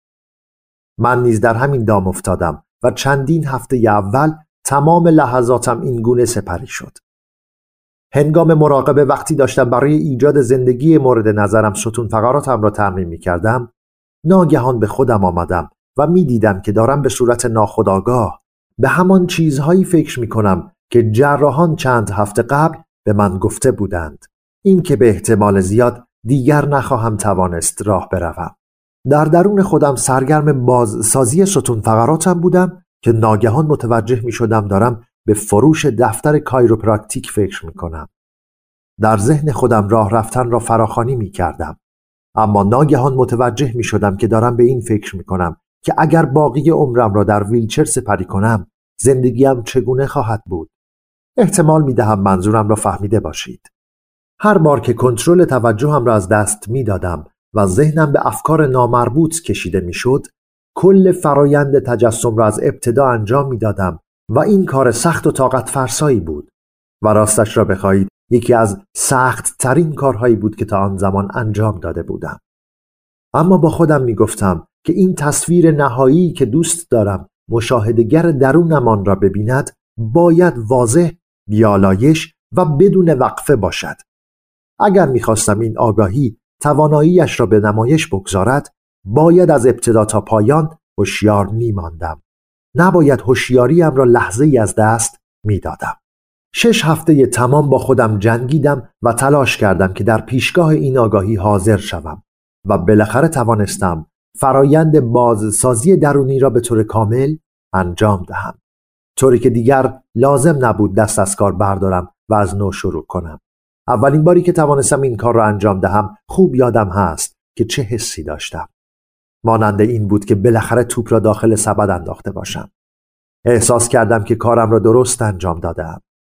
Speaker 2: من نیز در همین دام افتادم و چندین هفته اول تمام لحظاتم این گونه سپری شد. هنگام مراقبه وقتی داشتم برای ایجاد زندگی مورد نظرم ستون فقراتم را ترمیم می‌کردم، ناگهان به خودم آمدم و می‌دیدم که دارم به صورت ناخودآگاه به همان چیزهایی فکر می‌کنم که جراحان چند هفته قبل به من گفته بودند. این که به احتمال زیاد دیگر نخواهم توانست راه بروم. در درون خودم سرگرم بازسازی ستون فقراتم بودم که ناگهان متوجه می‌شدم دارم به فروش دفتر کایروپراکتیک فکر می‌کنم. در ذهن خودم راه رفتن را فراخوانی می‌کردم، اما ناگهان متوجه می‌شدم که دارم به این فکر می‌کنم که اگر باقی عمرم را در ویلچر سپری کنم، زندگیم چگونه خواهد بود. احتمال می‌دهم منظورم را فهمیده باشید. هر بار که کنترل توجهم را از دست می‌دادم و ذهنم به افکار نامربوط کشیده می‌شد، کل فرایند تجسم را از ابتدا انجام می‌دادم و این کار سخت و طاقت فرسایی بود و راستش را بخواهید یکی از سخت ترین کارهایی بود که تا آن زمان انجام داده بودم. اما با خودم می‌گفتم که این تصویر نهایی که دوست دارم مشاهده‌گر درونم آن را ببیند باید واضح، بیالایش و بدون وقفه باشد. اگر می‌خواستم این آگاهی تواناییش را به نمایش بگذارد، باید از ابتدا تا پایان هوشیار می‌ماندم. نباید هوشیاریم را لحظه‌ای از دست می‌دادم. شش هفته تمام با خودم جنگیدم و تلاش کردم که در پیشگاه این آگاهی حاضر شوم و بالاخره توانستم فرایند بازسازی درونی را به طور کامل انجام دهم، طوری که دیگر لازم نبود دست از کار بردارم و از نو شروع کنم. اولین باری که توانستم این کار را انجام دهم خوب یادم هست که چه حسی داشتم. مانند این بود که بالاخره توپ را داخل سبد انداخته باشم. احساس کردم که کارم را درست انجام دادم.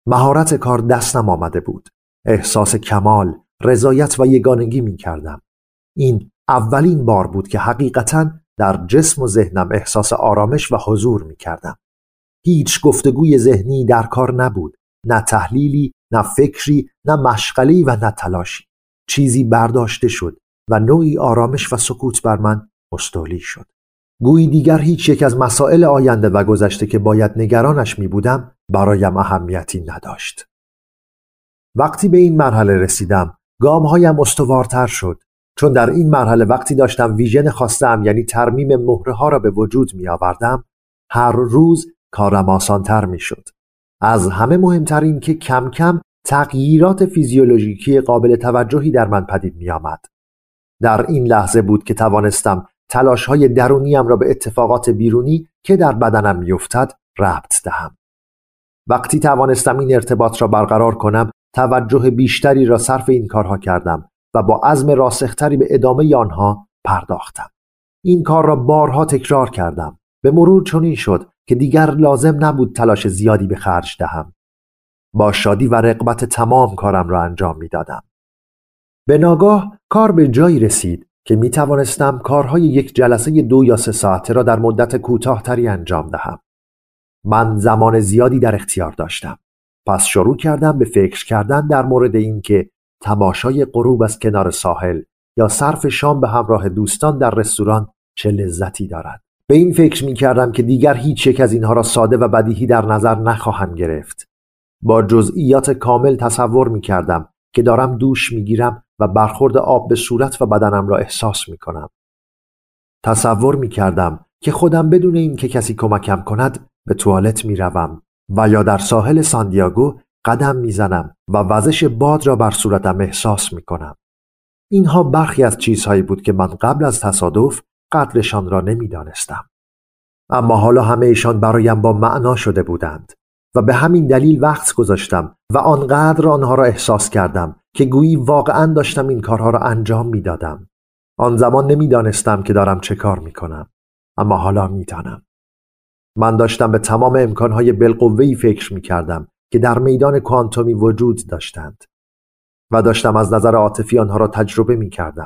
Speaker 2: مهارت کار دستم آمده بود. احساس کمال، رضایت و یگانگی می کردم. این اولین بار بود که حقیقتاً در جسم و ذهنم احساس آرامش و حضور می کردم. هیچ گفتگوی ذهنی در کار نبود، نه تحلیلی، نه فکری، نه مشغله‌ای و نه تلاشی. چیزی برداشته شد و نوعی آرامش و سکوت بر من مستولی شد. گویی دیگر هیچ یک از مسائل آینده و گذشته که باید نگرانش می بودم برایم اهمیتی نداشت. وقتی به این مرحله رسیدم، گام‌هایم استوارتر شد، چون در این مرحله وقتی داشتم ویژن خواستم یعنی ترمیم مهره ها را به وجود می آوردم، هر روز کارم آسانتر می شد. از همه مهمتر این که کم کم تغییرات فیزیولوژیکی قابل توجهی در من پدید می آمد. در این لحظه بود که توانستم تلاش‌های درونیم را به اتفاقات بیرونی که در بدنم می‌افتد ربط دهم. وقتی توانستم این ارتباط را برقرار کنم، توجه بیشتری را صرف این کارها کردم و با عزم راسختری به ادامه آنها پرداختم. این کار را بارها تکرار کردم. به مرور چنین شد که دیگر لازم نبود تلاش زیادی به خرج دهم. با شادی و رغبت تمام کارم را انجام می‌دادم. به ناگاه کار به جایی رسید که می توانستم کارهای یک جلسه دو یا سه ساعته را در مدت کوتاه‌تری انجام دهم. من زمان زیادی در اختیار داشتم. پس شروع کردم به فکر کردن در مورد این که تماشای غروب از کنار ساحل یا صرف شام به همراه دوستان در رستوران چه لذتی دارد. به این فکر می کردم که دیگر هیچ یک از اینها را ساده و بدیهی در نظر نخواهم گرفت. با جزئیات کامل تصور می کردم که دارم دوش می گیرم و برخورد آب به صورت و بدنم را احساس می کنم. تصور می کردم که خودم بدون این که کسی کمکم کند به توالت می روم و یا در ساحل ساندیاگو قدم می زنم و وزش باد را بر صورتم احساس می کنم. اینها برخی از چیزهایی بود که من قبل از تصادف قدرشان را نمی دانستم. اما حالا همه ایشان برایم با معنا شده بودند و به همین دلیل وقت گذاشتم و آنقدر آنها را احساس کردم که گویی واقعاً داشتم این کارها را انجام می دادم. آن زمان نمی دانستم که دارم چه کار می کنم، اما حالا می دانم. من داشتم به تمام امکانهای بالقوه‌ای فکر می کردم که در میدان کوانتومی وجود داشتند و داشتم از نظر عاطفی آنها را تجربه می کردم.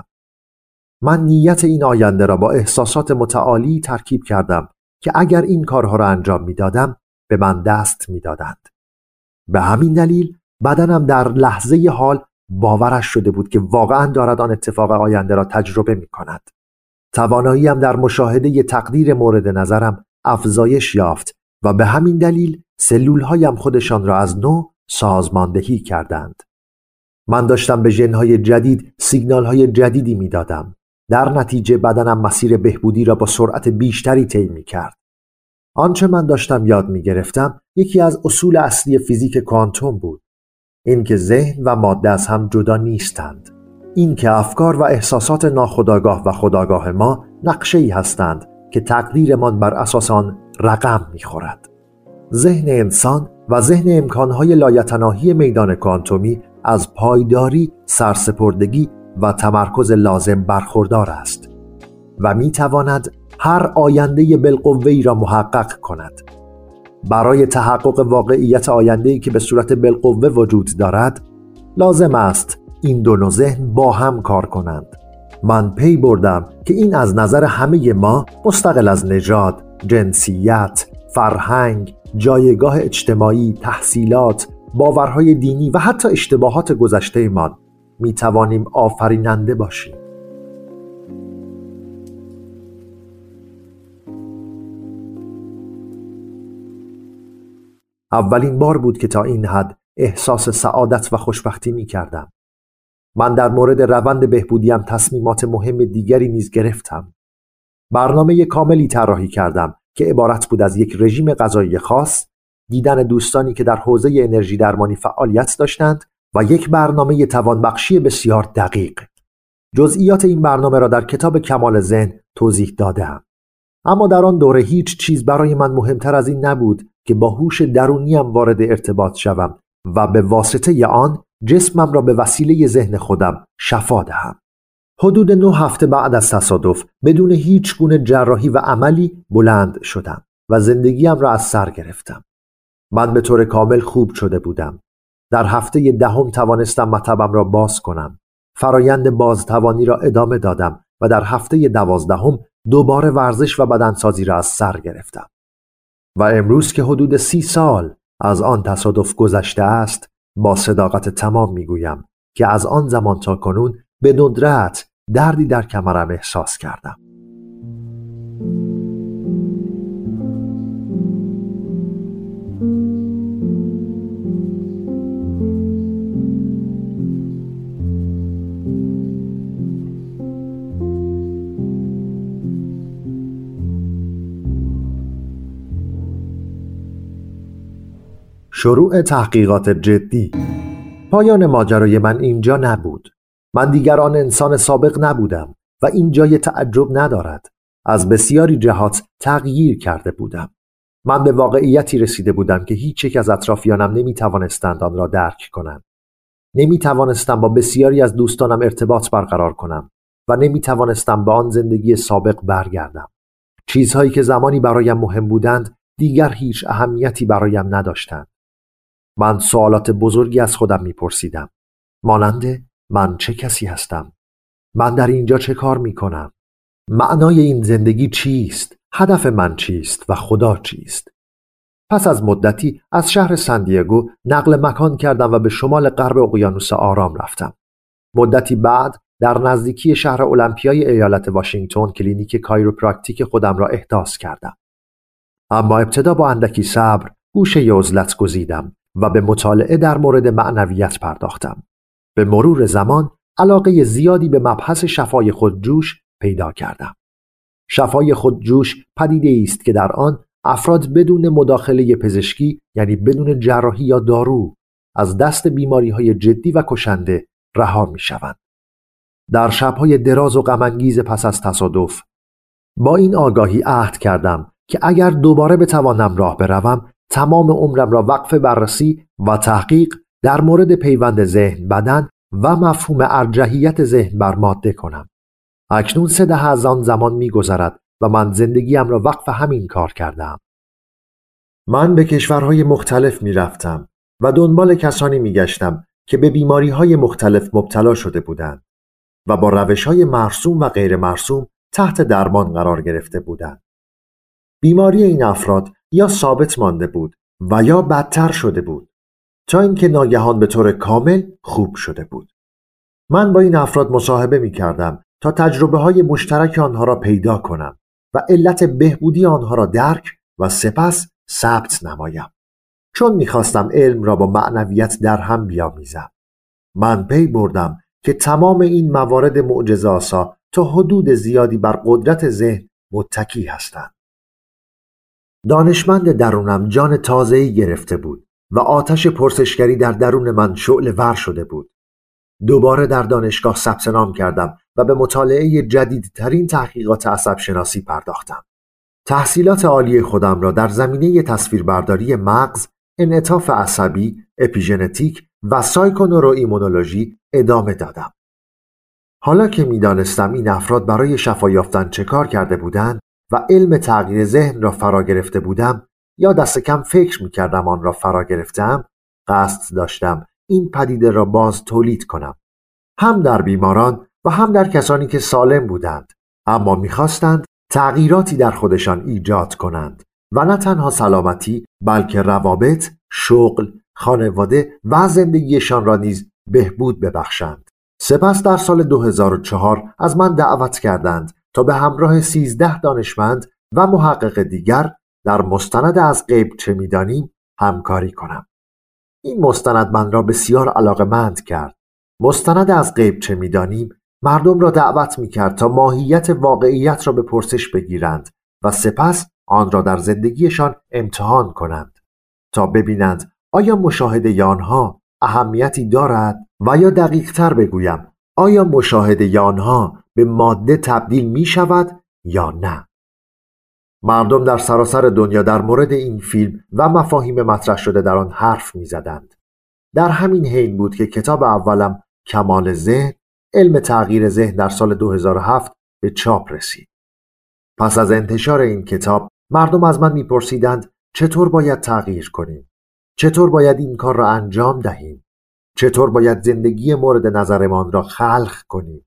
Speaker 2: من نیت این آینده را با احساسات متعالی ترکیب کردم که اگر این کارها را انجام می دادم به من دست می دادند. به همین دلیل بدنم در لحظه حال باورش شده بود که واقعاً دارد آن اتفاق آینده را تجربه می کند. تواناییم در مشاهده تقدیر مورد نظرم افزایش یافت و به همین دلیل سلولهایم خودشان را از نو سازماندهی کردند. من داشتم به ژن‌های جدید سیگنال‌های جدیدی می دادم. در نتیجه بدنم مسیر بهبودی را با سرعت بیشتری طی می کرد. آنچه من داشتم یاد می گرفتم یکی از اصول اصلی فیزیک کوانتوم بود. این که ذهن و ماده از هم جدا نیستند. این که افکار و احساسات ناخودآگاه و خودآگاه ما نقشه‌ای هستند که تقدیرمان بر اساس آن رقم می خورد. ذهن انسان و ذهن امکانهای لایتناهی میدان کوانتومی از پایداری، سرسپردگی و تمرکز لازم برخوردار است و می تواند هر آینده بالقوه‌ای را محقق کند. برای تحقق واقعیت آینده‌ای که به صورت بالقوه وجود دارد، لازم است این دو نوع ذهن با هم کار کنند. من پی بردم که این از نظر همه ما مستقل از نژاد، جنسیت، فرهنگ، جایگاه اجتماعی، تحصیلات، باورهای دینی و حتی اشتباهات گذشته‌مان می توانیم آفریننده باشیم. اولین بار بود که تا این حد احساس سعادت و خوشبختی می کردم. من در مورد روند بهبودیم تصمیمات مهم دیگری نیز گرفتم. برنامه کاملی طراحی کردم که عبارت بود از یک رژیم غذایی خاص، دیدن دوستانی که در حوزه انرژی درمانی فعالیت داشتند و یک برنامه توانبخشی بسیار دقیق. جزئیات این برنامه را در کتاب کمال ذهن توضیح دادم. اما در آن دوره هیچ چیز برای من مهمتر از این نبود که با هوش درونیم وارد ارتباط شوم و به واسطه آن جسمم را به وسیله ذهن خودم شفا دهم. حدود نه هفته بعد از تصادف بدون هیچ گونه جراحی و عملی بلند شدم و زندگیم را از سر گرفتم. من به طور کامل خوب شده بودم. در هفته دهم توانستم مطبم را باز کنم. فرایند بازتوانی را ادامه دادم و در هفته دوازدهم دوباره ورزش و بدنسازی را از سر گرفتم. و امروز که حدود سی سال از آن تصادف گذشته است، با صداقت تمام میگویم که از آن زمان تا کنون به ندرت دردی در کمرم احساس کردم. شروع تحقیقات جدی. پایان ماجرای من اینجا نبود. من دیگر آن انسان سابق نبودم و این جای تعجب ندارد. از بسیاری جهات تغییر کرده بودم. من به واقعیتی رسیده بودم که هیچ یک از اطرافیانم نمی توانستند آن را درک کنند. نمی توانستم با بسیاری از دوستانم ارتباط برقرار کنم و نمی توانستم به آن زندگی سابق برگردم. چیزهایی که زمانی برایم مهم بودند دیگر هیچ اهمیتی برایم نداشتند. من سوالات بزرگی از خودم میپرسیدم، مانند من چه کسی هستم؟ من در اینجا چه کار میکنم؟ معنای این زندگی چیست؟ هدف من چیست و خدا چیست؟ پس از مدتی از شهر سندیگو نقل مکان کردم و به شمال غرب اقیانوس آرام رفتم. مدتی بعد در نزدیکی شهر المپیای ایالت واشنگتن کلینیک کایروپراکتیک خودم را احداث کردم. اما ابتدا با اندکی صبر گوشه عزلت گزیدم و به مطالعه در مورد معنویت پرداختم. به مرور زمان علاقه زیادی به مبحث شفای خودجوش پیدا کردم. شفای خودجوش پدیده است که در آن افراد بدون مداخله پزشکی، یعنی بدون جراحی یا دارو، از دست بیماری‌های جدی و کشنده رها می‌شوند. در شب‌های دراز و غم‌انگیز پس از تصادف با این آگاهی عهد کردم که اگر دوباره بتوانم راه بروم، تمام عمرم را وقف بررسی و تحقیق در مورد پیوند ذهن بدن و مفهوم ارجحیت ذهن بر ماده کنم. اکنون سه دهه از آن زمان می‌گذرد و من زندگیم را وقف همین کار کردم. من به کشورهای مختلف می‌رفتم و دنبال کسانی می‌گشتم که به بیماری‌های مختلف مبتلا شده بودند و با روش‌های مرسوم و غیر مرسوم تحت درمان قرار گرفته بودند. بیماری این افراد یا ثابت مانده بود و یا بدتر شده بود تا اینکه ناگهان به طور کامل خوب شده بود. من با این افراد مصاحبه می کردم تا تجربه های مشترک آنها را پیدا کنم و علت بهبودی آنها را درک و سپس ثبت نمایم، چون می خواستم علم را با معنویت در هم بیامیزم. من پی بردم که تمام این موارد معجزه‌آسا تا حدود زیادی بر قدرت ذهن متکی هستند. دانشمند درونم جان تازه‌ای گرفته بود و آتش پرسشگری در درون من شعله ور شده بود. دوباره در دانشگاه ثبت نام کردم و به مطالعه جدیدترین تحقیقات عصب شناسی پرداختم. تحصیلات عالی خودم را در زمینه تصویربرداری مغز، انعطاف عصبی، اپیژنتیک و سایکونوروایمونولوژی ادامه دادم. حالا که می‌دانستم این افراد برای شفا یافتن چه کار کرده بودند و علم تغییر ذهن را فرا گرفته بودم، یا دست کم فکر می‌کردم آن را فرا گرفتم، قصد داشتم این پدیده را باز تولید کنم، هم در بیماران و هم در کسانی که سالم بودند اما می‌خواستند تغییراتی در خودشان ایجاد کنند و نه تنها سلامتی بلکه روابط، شغل، خانواده و زندگیشان را نیز بهبود ببخشند. سپس در سال دو هزار و چهار از من دعوت کردند تا به همراه سیزده دانشمند و محقق دیگر در مستند از غیب چه می‌دانیم همکاری کنم. این مستند من را بسیار علاقه‌مند کرد. مستند از غیب چه می‌دانیم مردم را دعوت می‌کرد تا ماهیت واقعیت را به پرسش بگیرند و سپس آن را در زندگیشان امتحان کنند تا ببینند آیا مشاهده آنها اهمیتی دارد و یا دقیق‌تر بگویم آیا مشاهده آنها به ماده تبدیل می شود یا نه. مردم در سراسر دنیا در مورد این فیلم و مفاهیم مطرح شده در آن حرف می زدند. در همین حین بود که کتاب اولم کمال ذهن، علم تغییر ذهن در سال دو هزار و هفت به چاپ رسید. پس از انتشار این کتاب مردم از من می پرسیدند چطور باید تغییر کنیم چطور باید این کار را انجام دهیم؟ چطور باید زندگی مورد نظرمان را خلق کنیم؟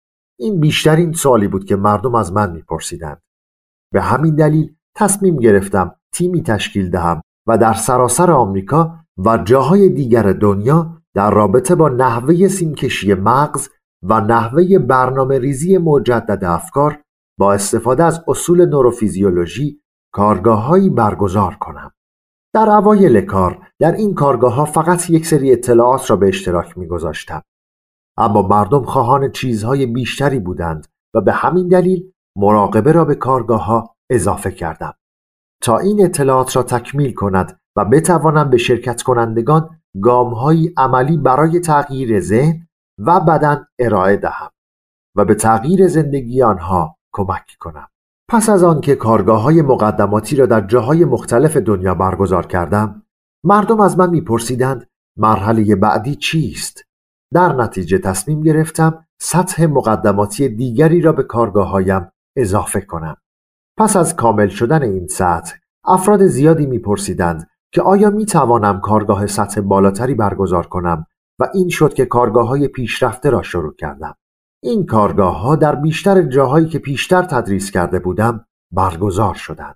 Speaker 2: این بیشترین سوالی بود که مردم از من می‌پرسیدند. به همین دلیل تصمیم گرفتم تیمی تشکیل دهم و در سراسر آمریکا و جاهای دیگر دنیا در رابطه با نحوه سیمکشی مغز و نحوه برنامه ریزی مجدد افکار با استفاده از اصول نوروفیزیولوژی کارگاه‌هایی برگزار کنم. در اوایل کار در این کارگاه‌ها فقط یک سری اطلاعات را به اشتراک می‌گذاشتم، اما مردم خواهان چیزهای بیشتری بودند و به همین دلیل مراقبه را به کارگاه‌ها اضافه کردم تا این اطلاعات را تکمیل کند و بتوانم به شرکت کنندگان گام‌های عملی برای تغییر ذهن و بدن ارائه دهم و به تغییر زندگی آنها کمک کنم. پس از آن که کارگاه‌های مقدماتی را در جاهای مختلف دنیا برگزار کردم، مردم از من می‌پرسیدند مرحله بعدی چیست؟ در نتیجه تصمیم گرفتم سطح مقدماتی دیگری را به کارگاه‌هایم اضافه کنم. پس از کامل شدن این سطح، افراد زیادی می‌پرسیدند که آیا می‌توانم کارگاه سطح بالاتری برگزار کنم و این شد که کارگاه‌های پیشرفته را شروع کردم. این کارگاه‌ها در بیشتر جاهایی که پیشتر تدریس کرده بودم برگزار شدند.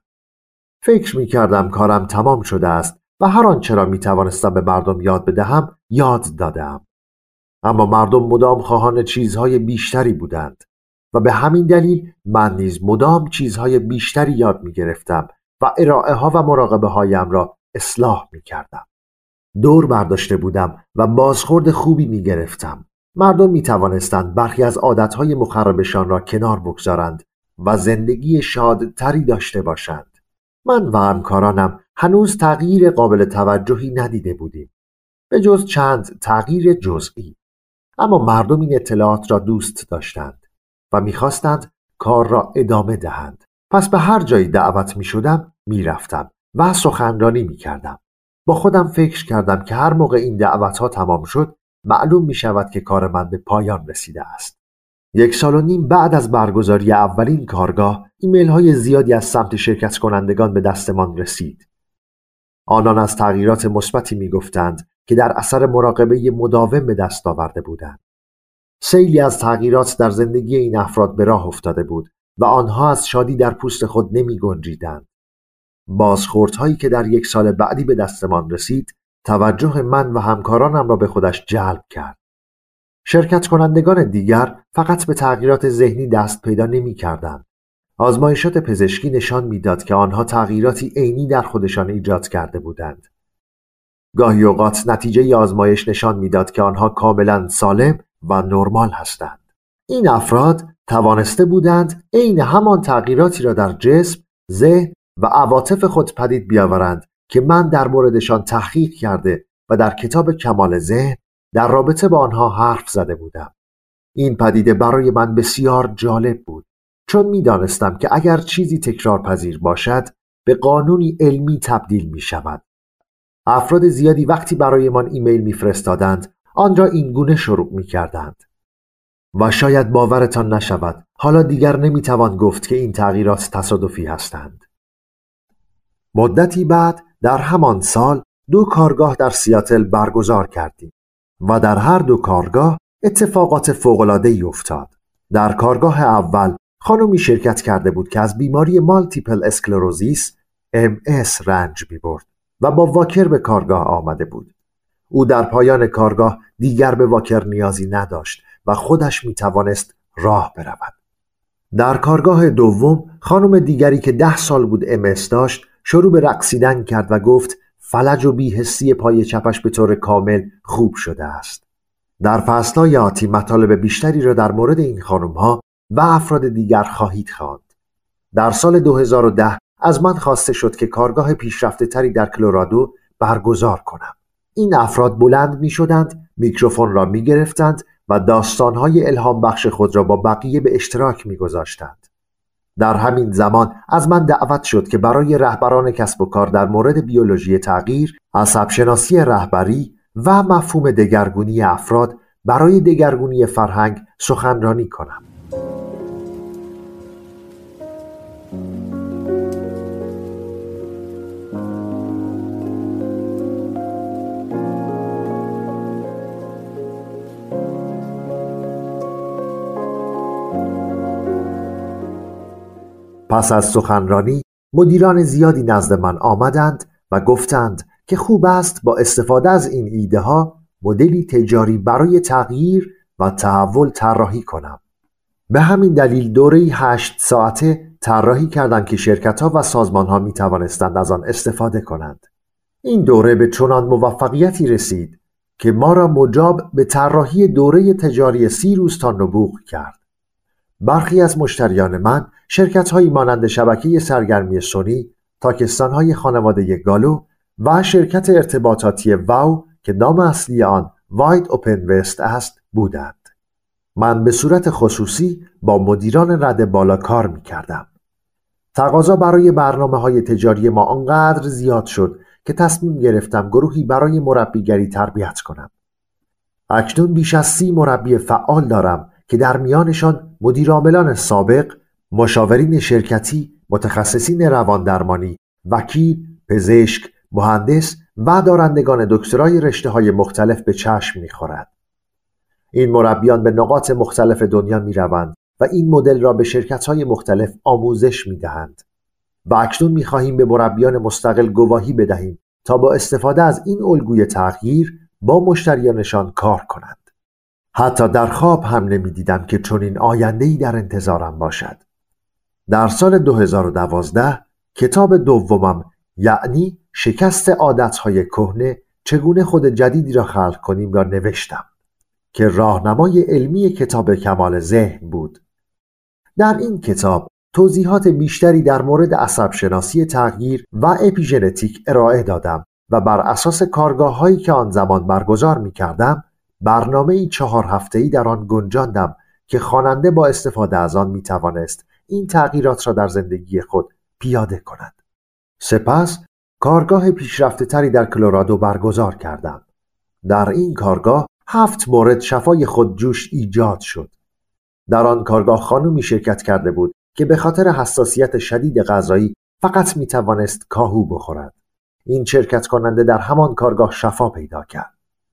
Speaker 2: فکر می‌کردم کارم تمام شده است و هر آنچه را می‌توانستم به مردم یاد بدهم یاد دادم. اما مردم مدام خواهان چیزهای بیشتری بودند و به همین دلیل من نیز مدام چیزهای بیشتری یاد می‌گرفتم و ارائه‌ها و مراقبه‌هایم را اصلاح می‌کردم. دور برداشته بودم و بازخورد خوبی می‌گرفتم. مردم می‌توانستند برخی از عادت‌های مخربشان را کنار بگذارند و زندگی شادتری داشته باشند. من و همکارانم هنوز تغییر قابل توجهی ندیده بودیم، به جز چند تغییر جزئی. اما مردم این اطلاعات را دوست داشتند و می‌خواستند کار را ادامه دهند. پس به هر جایی دعوت می‌شدم می‌رفتم و سخنرانی می‌کردم. با خودم فکر کردم که هر موقع این دعوت‌ها تمام شد معلوم می‌شود که کار من به پایان رسیده است. یک سال و نیم بعد از برگزاری اولین کارگاه، ایمیل‌های زیادی از سمت شرکت کنندگان به دستمان رسید. آنان از تغییرات مثبتی می‌گفتند که در اثر مراقبه مداوم به دست آورده بودند. سیلی از تغییرات در زندگی این افراد به راه افتاده بود و آنها از شادی در پوست خود نمی‌گنجیدند. بازخوردهایی که در یک سال بعدی به دستمان رسید، توجه من و همکارانم را به خودش جلب کرد. شرکت کنندگان دیگر فقط به تغییرات ذهنی دست پیدا نمی‌کردند. آزمایشات پزشکی نشان می‌داد که آنها تغییراتی عینی در خودشان ایجاد کرده بودند. گاهی اوقات نتیجه آزمایش نشان می‌داد که آنها کاملاً سالم و نرمال هستند. این افراد توانسته بودند عین همان تغییراتی را در جسم، ذهن و عواطف خود پدید بیاورند که من در موردشان تحقیق کرده و در کتاب کمال ذهن در رابطه با آنها حرف زده بودم. این پدیده برای من بسیار جالب بود، چون می‌دانستم که اگر چیزی تکرار پذیر باشد به قانونی علمی تبدیل می شود. افراد زیادی وقتی برای من ایمیل می‌فرستادند آن را این گونه شروع می‌کردند: و شاید باورتان نشود، حالا دیگر نمی‌توان گفت که این تغییرات تصادفی هستند. مدتی بعد در همان سال دو کارگاه در سیاتل برگزار کردیم و در هر دو کارگاه اتفاقات فوق‌العاده‌ای افتاد. در کارگاه اول خانمی شرکت کرده بود که از بیماری مالتیپل اسکلروزیس ام اس رنج می‌برد و با واکر به کارگاه آمده بود. او در پایان کارگاه دیگر به واکر نیازی نداشت و خودش می‌توانست راه برود. در کارگاه دوم خانم دیگری که ده سال بود ام اس داشت شروع به رقصیدن کرد و گفت فلج و بی‌حسی پای چپش به طور کامل خوب شده است. در فصل‌های آتی مطالب بیشتری را در مورد این خانم‌ها و افراد دیگر خواهید خواند. در سال دو هزار و ده از من خواسته شد که کارگاه پیشرفته تری در کلرادو برگزار کنم. این افراد بلند می شدند، میکروفون را می گرفتند و داستانهای الهام بخش خود را با بقیه به اشتراک می گذاشتند. در همین زمان از من دعوت شد که برای رهبران کسب و کار در مورد بیولوژی تغییر، عصب‌شناسی رهبری و مفهوم دگرگونی افراد برای دگرگونی فرهنگ سخنرانی کنم. پس از سخنرانی مدیران زیادی نزد من آمدند و گفتند که خوب است با استفاده از این ایده ها مدلی تجاری برای تغییر و تحول طراحی کنم. به همین دلیل دوره‌ای هشت ساعته طراحی کردند که شرکت‌ها و سازمان‌ها می توانستند از آن استفاده کنند. این دوره به چنان موفقیتی رسید که ما را مجاب به طراحی دوره تجاری سی روز تا نبوغ کرد. برخی از مشتریان من شرکت‌هایی مانند شبکه سرگرمی سونی، تاکستان‌های خانواده گالو و شرکت ارتباطاتی واو که نام اصلی آن واید اوپن وست است بودند. من به صورت خصوصی با مدیران رده بالا کار می کردم. تقاضا برای برنامه‌های تجاری ما آنقدر زیاد شد که تصمیم گرفتم گروهی برای مربیگری تربیت کنم. اکنون بیش از سی مربی فعال دارم که در میانشان مدیرعاملان سابق، مشاورین شرکتی، متخصصین رواندرمانی، وکیل، پزشک، مهندس و دارندگان دکترای رشته‌های مختلف به چشم می‌خورد. این مربیان به نقاط مختلف دنیا می‌روند و این مدل را به شرکت‌های مختلف آموزش می‌دهند. و اکنون می‌خواهیم به مربیان مستقل گواهی بدهیم تا با استفاده از این الگوی تغییر با مشتریانشان کار کنند. حتی در خواب هم نمی‌دیدم که چنین آینده‌ای در انتظارم باشد. در سال دو هزار و دوازده کتاب دومم، یعنی شکست عادت‌های کهنه چگونه خود جدیدی را خلق کنیم را نوشتم که راهنمای علمی کتاب کمال ذهن بود. در این کتاب توضیحات بیشتری در مورد عصب شناسی تغییر و اپیژنتیک ارائه دادم و بر اساس کارگاه‌هایی که آن زمان برگزار می‌کردم، برنامه‌ای چهار هفته‌ای در آن گنجاندم که خواننده با استفاده از آن می‌توانست این تغییرات را در زندگی خود پیاده کند. سپس کارگاه پیشرفته‌تری در کلرادو برگزار کردم. در این کارگاه هفت مورد شفای خودجوش ایجاد شد. در آن کارگاه خانومی شرکت کرده بود که به خاطر حساسیت شدید غذایی فقط می توانست کاهو بخورد. این شرکت کننده در همان کارگاه شفا پیدا کرد.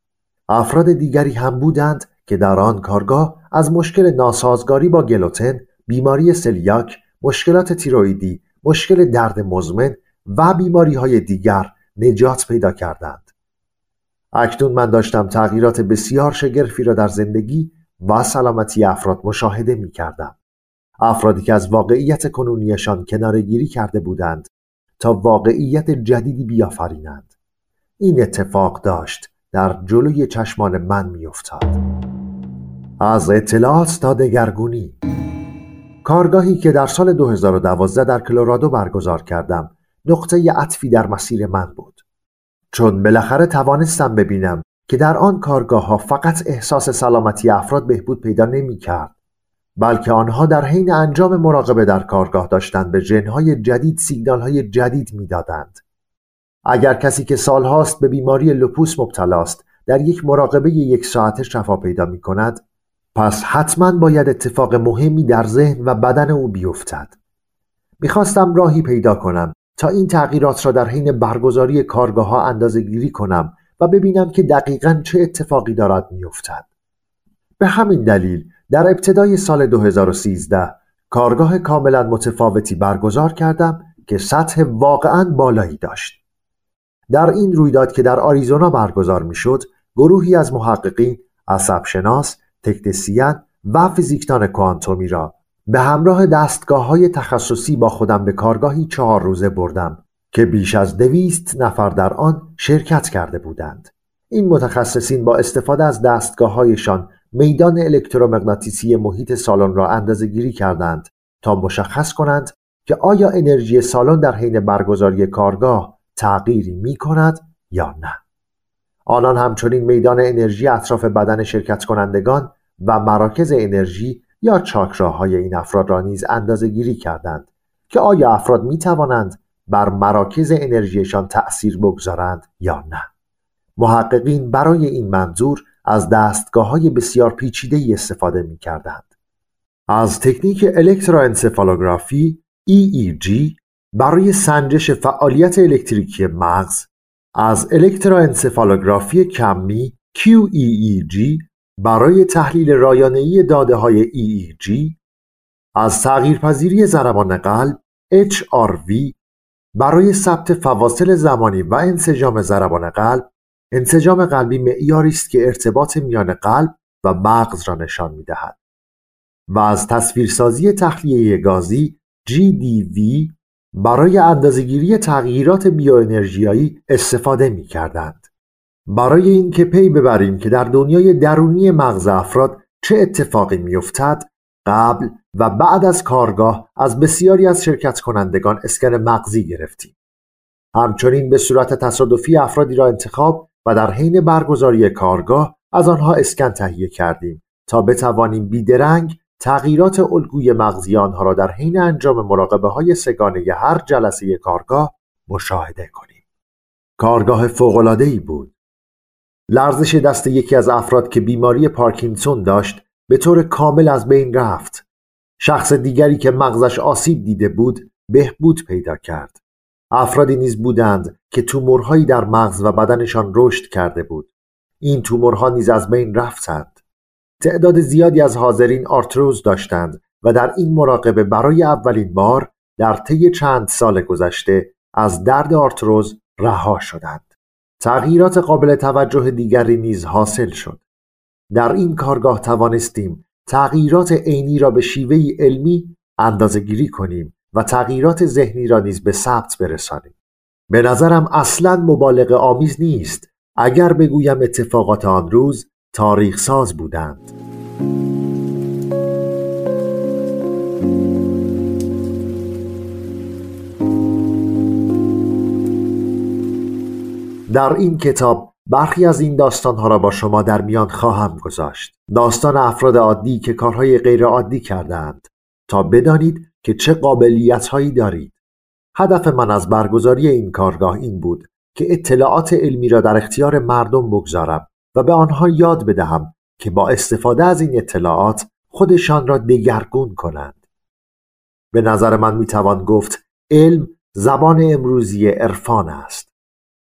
Speaker 2: افراد دیگری هم بودند که در آن کارگاه از مشکل ناسازگاری با گلوتن، بیماری سلیاک، مشکلات تیروئیدی، مشکل درد مزمن و بیماری های دیگر نجات پیدا کردند. اکنون من داشتم تغییرات بسیار شگرفی را در زندگی و سلامتی افراد مشاهده می کردم. افرادی که از واقعیت کنونیشان کناره‌گیری کرده بودند تا واقعیت جدیدی بیافرینند. این اتفاق داشت در جلوی چشمان من می افتاد. از اطلاعات تا دگرگونی. کارگاهی که در سال دو هزار و دوازده در کلرادو برگزار کردم نقطه عطفی در مسیر من بود، چون بالاخره توانستم ببینم که در آن کارگاه ها فقط احساس سلامتی افراد بهبود پیدا نمی کرد، بلکه آنها در حین انجام مراقبه در کارگاه داشتند به ژن‌های جدید سیگنال‌های جدید می‌دادند. اگر کسی که سالهاست به بیماری لوپوس مبتلا است در یک مراقبه یک ساعته شفا پیدا می‌کند، پس حتماً باید اتفاق مهمی در ذهن و بدن او بیفتد. می‌خواستم راهی پیدا کنم تا این تغییرات را در حین برگزاری کارگاه‌ها اندازه‌گیری کنم و ببینم که دقیقاً چه اتفاقی دارد می‌افتد. به همین دلیل در ابتدای سال دو هزار و سیزده کارگاه کاملا متفاوتی برگزار کردم که سطح واقعاً بالایی داشت. در این رویداد که در آریزونا برگزار میشد، گروهی از محققین، عصبشناس، تکنسین و فیزیکدان کوانتومی را به همراه دستگاه‌های تخصصی با خودم به کارگاهی چهار روزه بردم که بیش از دویست نفر در آن شرکت کرده بودند. این متخصصین با استفاده از دستگاه‌هایشان میدان الکترومغناطیسی محیط سالن را اندازه‌گیری کردند تا مشخص کنند که آیا انرژی سالن در حین برگزاری کارگاه تغییری می‌کند یا نه. آنان همچنین میدان انرژی اطراف بدن شرکت کنندگان و مراکز انرژی یا چاکراهای این افراد را نیز اندازه‌گیری کردند که آیا افراد می‌توانند بر مراکز انرژیشان تأثیر بگذارند یا نه. محققین برای این منظور از دستگاه‌های بسیار پیچیده‌ای استفاده می‌کردند. از تکنیک الکتروانسفالوگرافی ای ای جی برای سنجش فعالیت الکتریکی مغز، از الکتروانسفالوگرافی کمی کیو ای ای جی برای تحلیل رایانه‌ای داده‌های ای ای جی، از تغییرپذیری ضربان قلب اچ آر وی برای ثبت فواصل زمانی و انسجام ضربان قلب. انسجام قلبی معیاری است که ارتباط میان قلب و مغز را نشان می‌دهد. و از تصویرسازی تخلیه گازی جی دی وی برای اندازه‌گیری تغییرات بیوانرژیایی استفاده می‌کردند. برای اینکه پی ببریم که در دنیای درونی مغز افراد چه اتفاقی می‌افتد، قبل و بعد از کارگاه از بسیاری از شرکت کنندگان اسکن مغزی گرفتیم. همچنین به صورت تصادفی افرادی را انتخاب و در حین برگزاری کارگاه از آنها اسکن تهیه کردیم تا بتوانیم بیدرنگ تغییرات الگوی مغزی آنها را در حین انجام مراقبه‌های سه‌گانه هر جلسه کارگاه مشاهده کنیم. کارگاه فوق‌العاده‌ای بود. لرزش دست یکی از افراد که بیماری پارکینسون داشت به طور کامل از بین رفت. شخص دیگری که مغزش آسیب دیده بود بهبود پیدا کرد. افرادی نیز بودند که تومورهایی در مغز و بدنشان رشد کرده بود. این تومورها نیز از بین رفتند. تعداد زیادی از حاضرین آرتروز داشتند و در این مراقبه برای اولین بار در طی چند سال گذشته از درد آرتروز رها شدند. تغییرات قابل توجه دیگری نیز حاصل شد. در این کارگاه توانستیم تغییرات عینی را به شیوهی علمی اندازه‌گیری کنیم و تغییرات ذهنی را نیز به ثبت برسانیم. به نظرم اصلاً مبالغه آمیز نیست اگر بگویم اتفاقات آن روز تاریخ ساز بودند. در این کتاب برخی از این داستانها را با شما در میان خواهم گذاشت. داستان افراد عادی که کارهای غیر عادی کردند تا بدانید که چه قابلیت‌هایی دارید. هدف من از برگزاری این کارگاه این بود که اطلاعات علمی را در اختیار مردم بگذارم و به آنها یاد بدهم که با استفاده از این اطلاعات خودشان را دگرگون کنند. به نظر من میتوان گفت علم زبان امروزی عرفان است.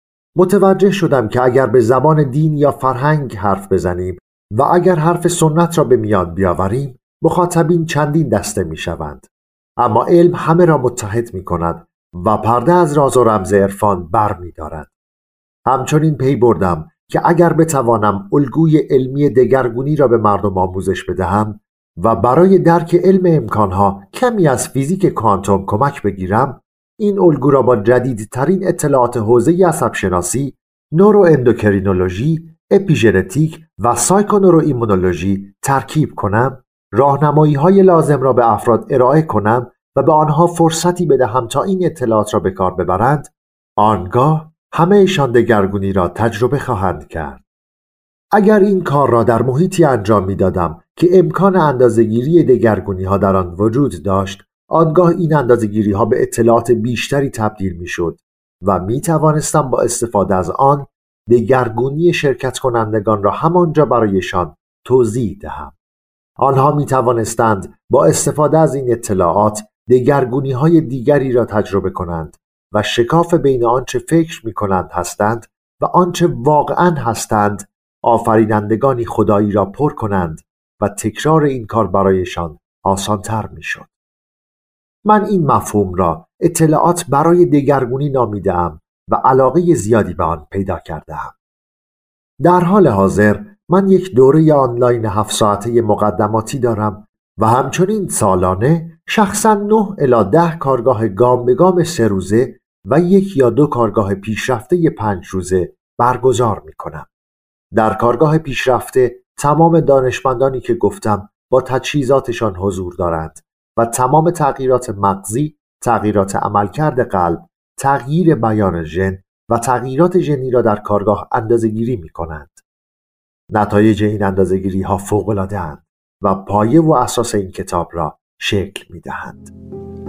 Speaker 2: متوجه شدم که اگر به زبان دین یا فرهنگ حرف بزنیم و اگر حرف سنت را به میان بیاوریم، مخاطبین چندین دسته میشوند. اما علم همه را متحد می کند و پرده از راز و رمز عرفان بر می دارد. همچنین پی بردم که اگر بتوانم الگوی علمی دگرگونی را به مردم آموزش بدهم و برای درک علم امکانها کمی از فیزیک کوانتوم کمک بگیرم، این الگو را با جدیدترین اطلاعات حوزه عصب‌شناسی، نورواندوکرینولوژی، اپیژنتیک و سایکونوروایمونولوژی ترکیب کنم، راهنمایی‌های لازم را به افراد ارائه کنم و به آنها فرصتی بدهم تا این اطلاعات را به کار ببرند، آنگاه همه ایشان دگرگونی را تجربه خواهند کرد. اگر این کار را در محیطی انجام می‌دادم که امکان اندازه‌گیری دگرگونی‌ها در آن وجود داشت، آنگاه این اندازه‌گیری‌ها به اطلاعات بیشتری تبدیل می‌شد و می‌توانستم با استفاده از آن دگرگونی شرکت کنندگان را همانجا برایشان توضیح دهم. آنها می‌توانستند با استفاده از این اطلاعات دگرگونی‌های دیگری را تجربه کنند و شکاف بین آنچه فکر می‌کنند هستند و آنچه واقعاً هستند آفرینندگانی خدایی را پر کنند و تکرار این کار برایشان آسان‌تر می‌شد. من این مفهوم را اطلاعات برای دگرگونی نامیده‌ام و علاقه زیادی به آن پیدا کرده‌ام. در حال حاضر من یک دوره آنلاین هفت ساعته مقدماتی دارم و همچنین سالانه شخصاً نه الی ده کارگاه گام به گام سه روزه و یک یا دو کارگاه پیشرفته پنج روزه برگزار می کنم. در کارگاه پیشرفته تمام دانشمندانی که گفتم با تجهیزاتشان حضور دارند و تمام تغییرات مغزی، تغییرات عملکرد قلب، تغییر بیان ژن و تغییرات ژنی را در کارگاه اندازه‌گیری می کنند. نتایج این اندازه‌گیری ها فوق‌العاده‌اند و پایه و اساس این کتاب را شکل می دهند.